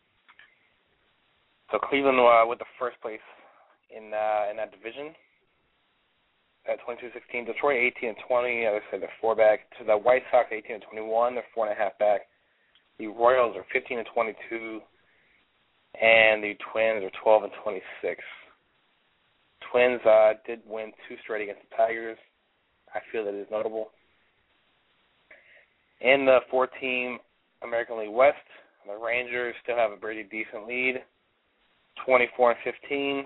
So Cleveland uh, with the first place in uh, in that division at twenty-two sixteen. Detroit eighteen and twenty. As I said, they're four back. To the White Sox eighteen and twenty-one. They're four and a half back. The Royals are fifteen and twenty-two, and the Twins are twelve and twenty-six. Twins uh, did win two straight against the Tigers. I feel that is notable. In the four-team American League West, the Rangers still have a pretty decent lead, twenty-four and fifteen.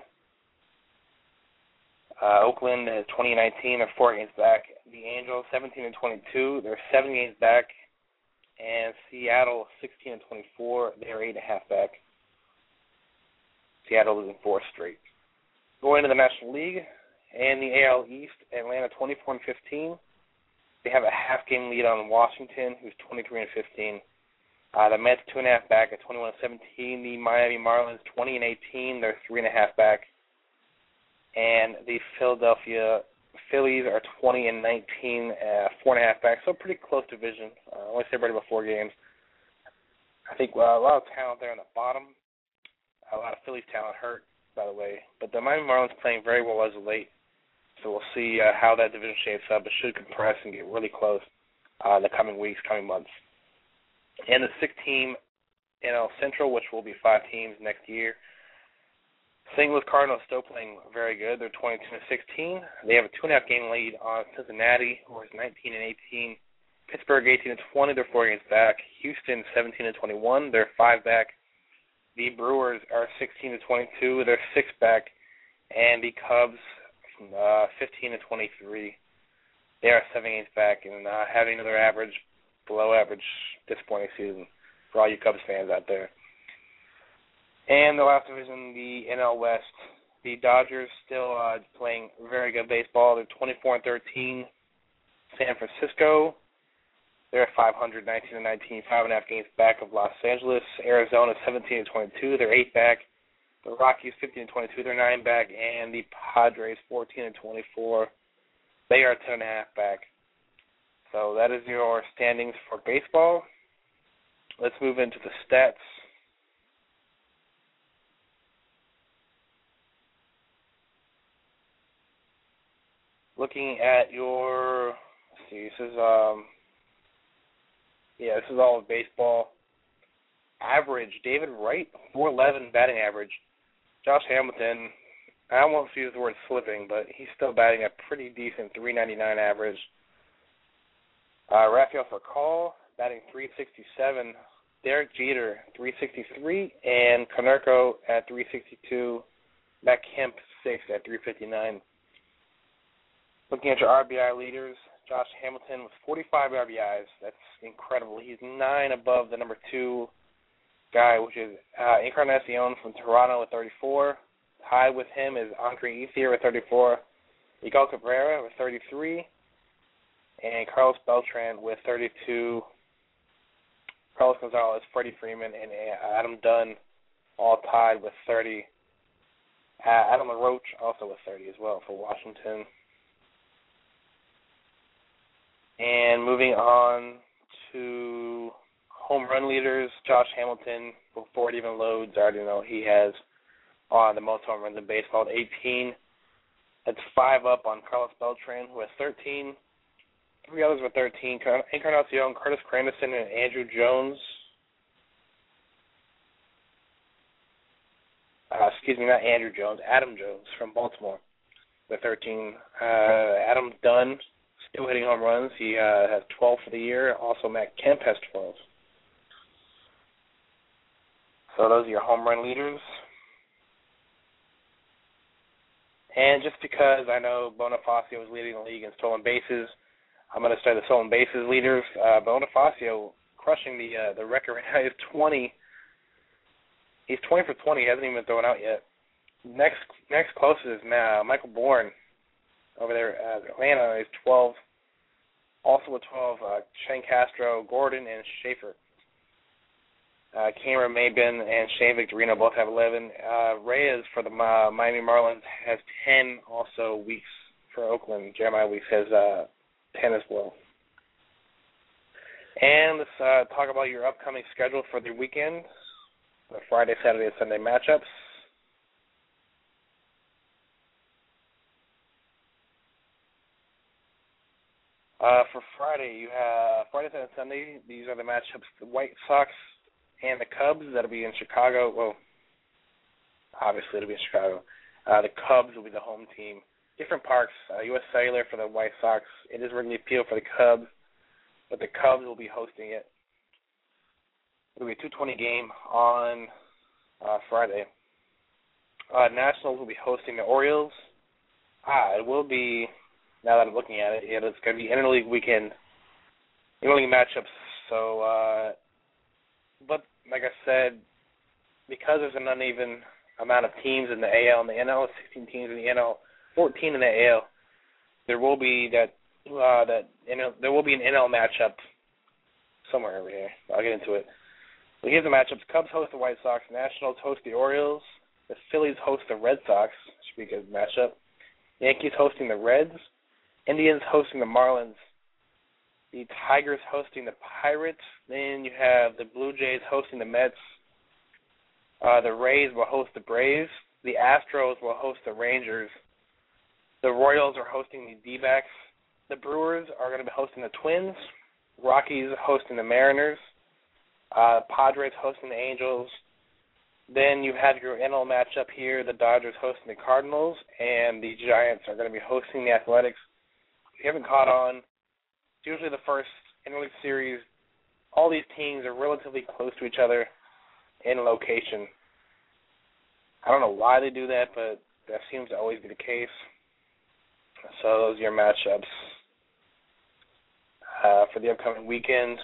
Uh, Oakland is twenty and nineteen, they're four games back. The Angels seventeen and twenty-two, they're seven games back. And Seattle sixteen and twenty-four, they're eight and a half back. Seattle is in four straight. Going to the National League and the A L East, Atlanta twenty-four and fifteen. They have a half-game lead on Washington, who's twenty-three and fifteen. Uh, the Mets two and a half back at twenty-one and seventeen. The Miami Marlins twenty and eighteen, they're three and a half back. And the Philadelphia Phillies are twenty and nineteen, uh, four and a half back. So pretty close division. Uh, only separated by four games. I think uh, a lot of talent there on the bottom. A lot of Phillies talent hurt, by the way. But the Miami Marlins playing very well as of late. So we'll see uh, how that division shapes up. It should compress and get really close uh, in the coming weeks, coming months. And the six-team N L Central, which will be five teams next year. Saint Louis Cardinals still playing very good. They're twenty-two and sixteen. They have a two and a half game lead on Cincinnati, who is nineteen and eighteen. Pittsburgh eighteen and twenty. They're four games back. Houston seventeen and twenty-one. They're five back. The Brewers are sixteen and twenty-two. They're six back. And the Cubs uh, fifteen and twenty-three. They are seven games back and uh, having another average, below average, disappointing season for all you Cubs fans out there. And the last division, the N L West, the Dodgers still uh, playing very good baseball. They're twenty-four and thirteen. San Francisco, they're at five hundred, nineteen and nineteen, five and a half games back of Los Angeles. Arizona seventeen and twenty-two. They're eight back. The Rockies fifteen and twenty-two. They're nine back, and the Padres fourteen and twenty-four. They are ten and a half back. So that is your standings for baseball. Let's move into the stats. Looking at your, let's see, this is, um, yeah, this is all of baseball. Average, David Wright, four eleven batting average. Josh Hamilton, I won't use the word slipping, but he's still batting a pretty decent three ninety-nine average. Uh, Rafael Furcal, batting three sixty-seven. Derek Jeter, three sixty-three. And Konerko at three sixty-two. Matt Kemp, sixth at three fifty-nine. Looking at your R B I leaders, Josh Hamilton with forty-five R B Is. That's incredible. He's nine above the number two guy, which is uh, Encarnacion from Toronto with thirty-four. Tied with him is Andre Ethier with thirty-four. Miguel Cabrera with thirty-three. And Carlos Beltran with thirty-two. Carlos Gonzalez, Freddie Freeman, and Adam Dunn all tied with thirty. Uh, Adam LaRoche also with thirty as well for Washington. And moving on to home run leaders, Josh Hamilton, before it even loads, I already know he has uh, the most home runs in baseball at eighteen. That's five up on Carlos Beltran, who has thirteen. Three others with thirteen, Encarnacion, Curtis Granderson, and Andrew Jones. Uh, excuse me, not Andrew Jones, Adam Jones from Baltimore with thirteen. Uh, Adam Dunn, still hitting home runs. He uh, has twelve for the year. Also, Matt Kemp has twelve. So those are your home run leaders. And just because I know Bonifacio was leading the league in stolen bases, I'm going to start the stolen bases leaders. Uh, Bonifacio crushing the uh, the record right now. He's twenty. He's twenty for twenty. He hasn't even been thrown out yet. Next next closest is uh, Michael Bourne over there at Atlanta. He's twelve. Also with twelve, uh, Shane Castro, Gordon, and Schaefer. Uh, Cameron Maben and Shane Victorino both have eleven. Uh, Reyes for the uh, Miami Marlins has ten also weeks for Oakland. Jeremiah Weeks has uh, ten as well. And let's uh, talk about your upcoming schedule for the weekend, the Friday, Saturday, and Sunday matchups. Uh, for Friday, you have Friday, Saturday, and Sunday. These are the matchups: the White Sox and the Cubs. That'll be in Chicago. Well, obviously it'll be in Chicago. Uh, the Cubs will be the home team. Different parks. Uh, U S Cellular for the White Sox. It is Wrigley Field for the Cubs, but the Cubs will be hosting it. It'll be a two twenty game on uh, Friday. Uh, Nationals will be hosting the Orioles. Ah, it will be. Now that I'm looking at it, yeah, it's going to be interleague weekend, interleague matchups. So, uh, but like I said, because there's an uneven amount of teams in the A L and the N L, sixteen teams in the N L, fourteen in the A L, there will be that uh, that you know, there will be an N L matchup somewhere over here. I'll get into it. So here's the matchups: Cubs host the White Sox, Nationals host the Orioles, the Phillies host the Red Sox. Should be a good matchup. Yankees hosting the Reds. Indians hosting the Marlins, the Tigers hosting the Pirates. Then you have the Blue Jays hosting the Mets. Uh, the Rays will host the Braves. The Astros will host the Rangers. The Royals are hosting the D-backs. The Brewers are going to be hosting the Twins. Rockies hosting the Mariners. Uh, Padres hosting the Angels. Then you have your N L matchup here. The Dodgers hosting the Cardinals. And the Giants are going to be hosting the Athletics. If you haven't caught on, it's usually the first interleague series. All these teams are relatively close to each other in location. I don't know why they do that, but that seems to always be the case. So those are your matchups uh, for the upcoming weekend.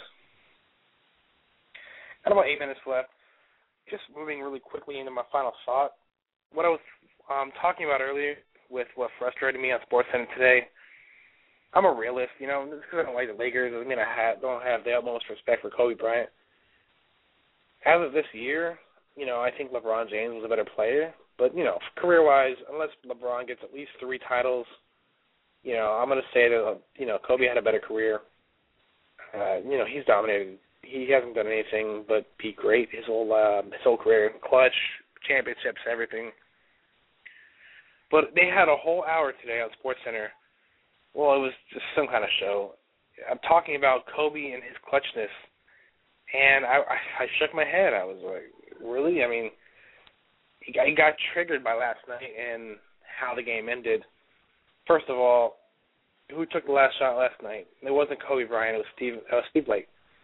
Got about eight minutes left. Just moving really quickly into my final thought. What I was um, talking about earlier with what frustrated me on SportsCenter today, I'm a realist, you know, just because I don't like the Lakers doesn't mean I have, don't have the utmost respect for Kobe Bryant. As of this year, you know, I think LeBron James was a better player. But, you know, career-wise, unless LeBron gets at least three titles, you know, I'm going to say that, you know, Kobe had a better career. Uh, you know, he's dominated. He hasn't done anything but be great his whole, uh, his whole career. Clutch, championships, everything. But they had a whole hour today on SportsCenter. Well, it was just some kind of show. I'm talking about Kobe and his clutchness, and I, I, I shook my head. I was like, really? I mean, he got, he got triggered by last night and how the game ended. First of all, who took the last shot last night? It wasn't Kobe Bryant. It was Steve, uh, Steve Blake.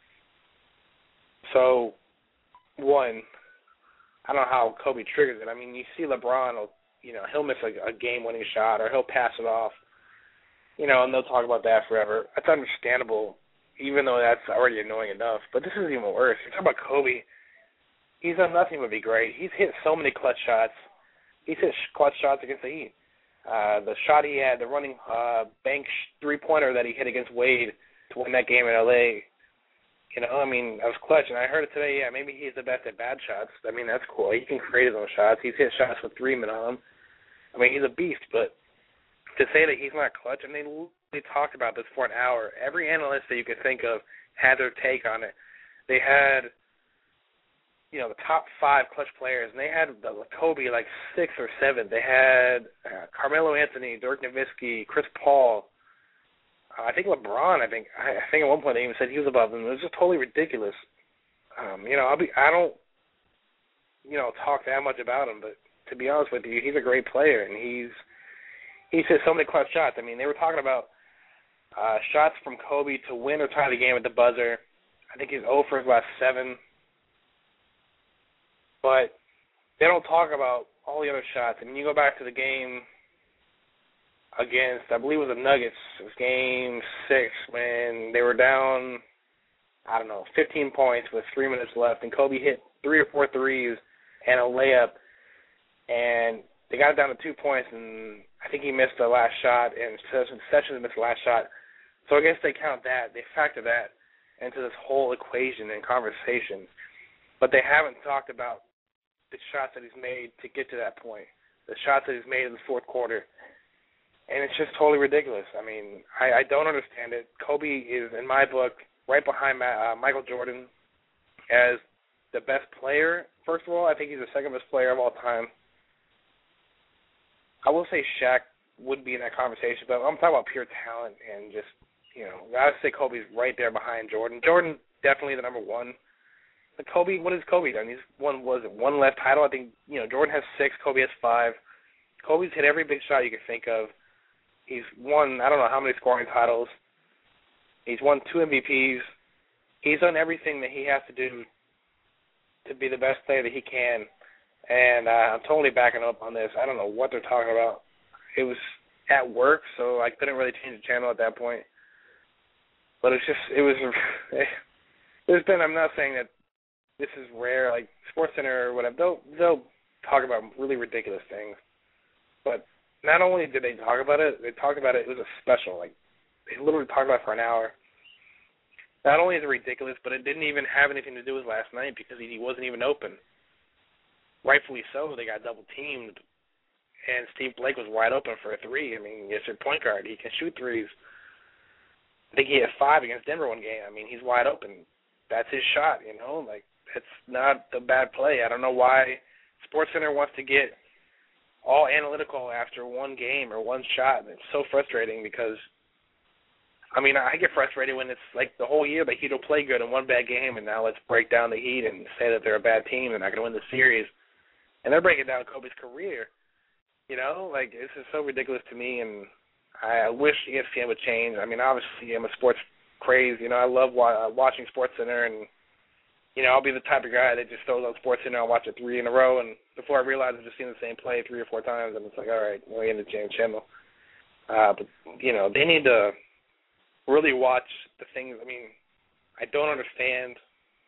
So, one, I don't know how Kobe triggers it. I mean, you see LeBron, you know, he'll miss a, a game-winning shot or he'll pass it off. You know, and they'll talk about that forever. That's understandable, even though that's already annoying enough. But this is even worse. You're talking about Kobe. He's done nothing but be great. He's hit so many clutch shots. He's hit clutch shots against the Heat. Uh, the shot he had, the running uh, bank three-pointer that he hit against Wade to win that game in L A, you know, I mean, that was clutch. And I heard it today, yeah, maybe he's the best at bad shots. I mean, that's cool. He can create his own shots. He's hit shots with three men on him. I mean, he's a beast, but to say that he's not clutch, and they they talked about this for an hour. Every analyst that you could think of had their take on it. They had, you know, the top five clutch players, and they had the Kobe like six or seven. They had uh, Carmelo Anthony, Dirk Nowitzki, Chris Paul. Uh, I think LeBron. I think I, I think at one point they even said he was above them. It was just totally ridiculous. Um, you know, I'll be I don't, you know, talk that much about him, but to be honest with you, he's a great player, and he's. He's hit so many clutch shots. I mean, they were talking about uh, shots from Kobe to win or tie the game at the buzzer. I think he's zero for his last seven. But they don't talk about all the other shots. I mean, you go back to the game against, I believe it was the Nuggets. It was game six when they were down I don't know, fifteen points with three minutes left, and Kobe hit three or four threes and a layup, and they got it down to two points, and I think he missed the last shot, and Sessions missed the last shot. So I guess they count that, they factor that into this whole equation and conversation. But they haven't talked about the shots that he's made to get to that point, the shots that he's made in the fourth quarter. And it's just totally ridiculous. I mean, I, I don't understand it. Kobe is, in my book, right behind uh, Michael Jordan as the best player. First of all, I think he's the second best player of all time. I will say Shaq would be in that conversation, but I'm talking about pure talent and just, you know, I would say Kobe's right there behind Jordan. Jordan, definitely the number one. But Kobe, what has Kobe done? He's won, was it one left title? I think, you know, Jordan has six, Kobe has five. Kobe's hit every big shot you can think of. He's won, I don't know how many scoring titles. He's won two M V Ps. He's done everything that he has to do to be the best player that he can. And uh, I'm totally backing up on this. I don't know what they're talking about. It was at work, so I couldn't really change the channel at that point. But it's just, it was, there's been, I'm not saying that this is rare, like SportsCenter or whatever. They'll, they'll talk about really ridiculous things. But not only did they talk about it, they talked about it, it was a special. Like, they literally talked about it for an hour. Not only is it ridiculous, but it didn't even have anything to do with last night because he wasn't even open. Rightfully so, they got double-teamed, and Steve Blake was wide open for a three. I mean, he's your point guard. He can shoot threes. I think he hit five against Denver one game. I mean, he's wide open. That's his shot, you know? Like, it's not a bad play. I don't know why SportsCenter wants to get all analytical after one game or one shot. And it's so frustrating because, I mean, I get frustrated when it's like the whole year the Heat will play good in one bad game, and now let's break down the Heat and say that they're a bad team. They're not going to win the series. And they're breaking down Kobe's career. You know, like, this is so ridiculous to me, and I wish E S P N would change. I mean, obviously, I'm a sports craze. You know, I love wa- watching SportsCenter, and, you know, I'll be the type of guy that just throws on SportsCenter. I'll watch it three in a row, and before I realize I've just seen the same play three or four times, and it's like, all right, we're in the change channel. Uh, but, you know, they need to really watch the things. I mean, I don't understand.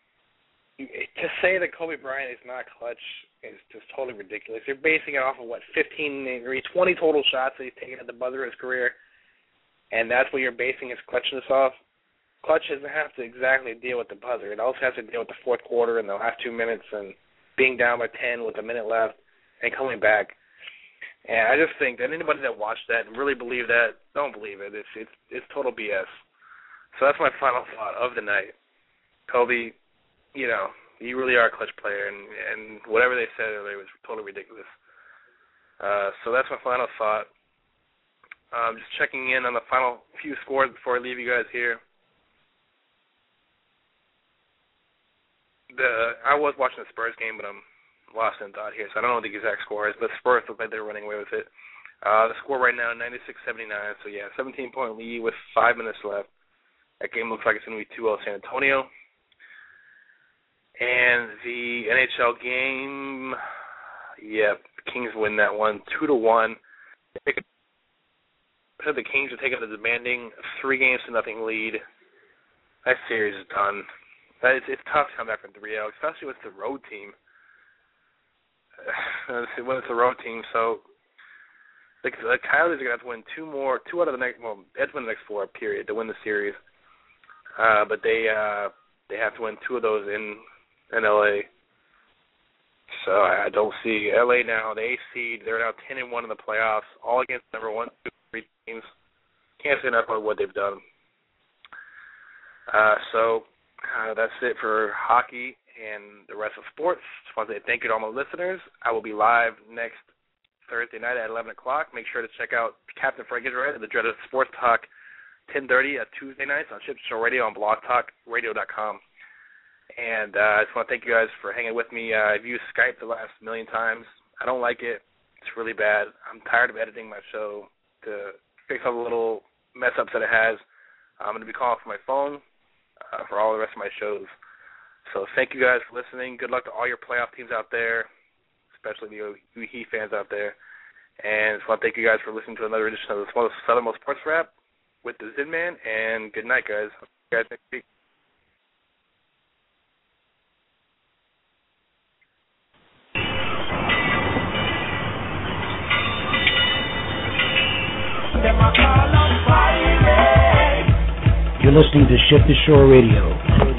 To say that Kobe Bryant is not clutch is just totally ridiculous. You're basing it off of, what, fifteen or twenty total shots that he's taken at the buzzer of his career, and that's what you're basing his clutchness off. Clutch doesn't have to exactly deal with the buzzer. It also has to deal with the fourth quarter and the last two minutes and being down by ten with a minute left and coming back. And I just think that anybody that watched that and really believe that, don't believe it. It's it's it's total B S. So that's my final thought of the night. Kobe, you know, you really are a clutch player, and, and whatever they said earlier was totally ridiculous. Uh, so that's my final thought. Um, just checking in on the final few scores before I leave you guys here. The I was watching the Spurs game, but I'm lost in thought here, so I don't know what the exact score is, but Spurs look like they're running away with it. Uh, the score right now, ninety-six seventy-nine, so yeah, seventeen-point lead with five minutes left. That game looks like it's going to be two oh San Antonio. And the N H L game, yeah, the Kings win that one, two to one. I said the Kings are taking a demanding three games to nothing lead. That series is done. That is, it's tough to come back from three oh, especially with the road team. When it's a road team, so the, the Coyotes are going to have to win two more, two out of the next, well, they have to win the next four, period, to win the series. Uh, but they uh, they have to win two of those in in L A. So I don't see L A now. The eighth seed, they're now ten and one in the playoffs, all against number one, two, three teams. Can't say enough about what they've done. Uh, so uh, that's it for hockey and the rest of sports. Just want to say thank you to all my listeners. I will be live next Thursday night at eleven o'clock. Make sure to check out Captain Frank Israel and the Dreaded Sports Talk, ten thirty at Tuesday nights on Ship Show Radio on blog talk radio dot com. And uh, I just want to thank you guys for hanging with me. Uh, I've used Skype the last million times. I don't like it. It's really bad. I'm tired of editing my show to fix all the little mess-ups that it has. I'm going to be calling from my phone uh, for all the rest of my shows. So thank you guys for listening. Good luck to all your playoff teams out there, especially the U Heat fans out there. And I just want to thank you guys for listening to another edition of the Southernmost Sports Wrap with the Zin Man. And good night, guys. See you guys next week. You're listening to Shift the Shore Radio.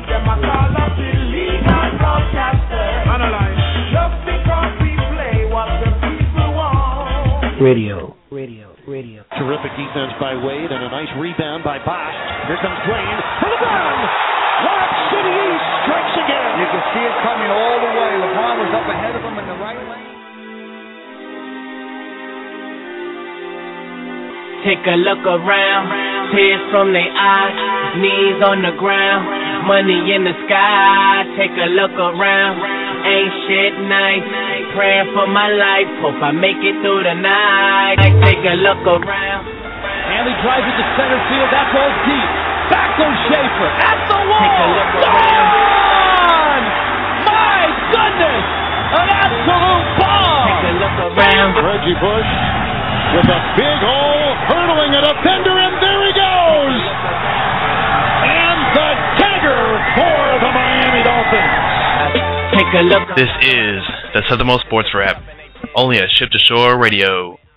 Radio. Radio. Radio. Terrific defense by Wade and a nice rebound by Bosch. Here comes Dwayne for the run. Lob City East strikes again. You can see it coming all the way. LeBron was up ahead of him in the right lane. Take a look around, tears from their eyes, knees on the ground, money in the sky. Take a look around, ain't shit nice, praying for my life, hope I make it through the night. Take a look around. Hanley drives it to center field, that ball's deep. Back goes Schaefer, at the wall. Take a look around. Gone! My goodness! An absolute bomb! Take a look around. Reggie Bush with a big hole, hurdling a defender, and there he goes! And the dagger for the Miami Dolphins. Take a look. This is the Southernmost Sports Wrap, only at Ship to Shore Radio.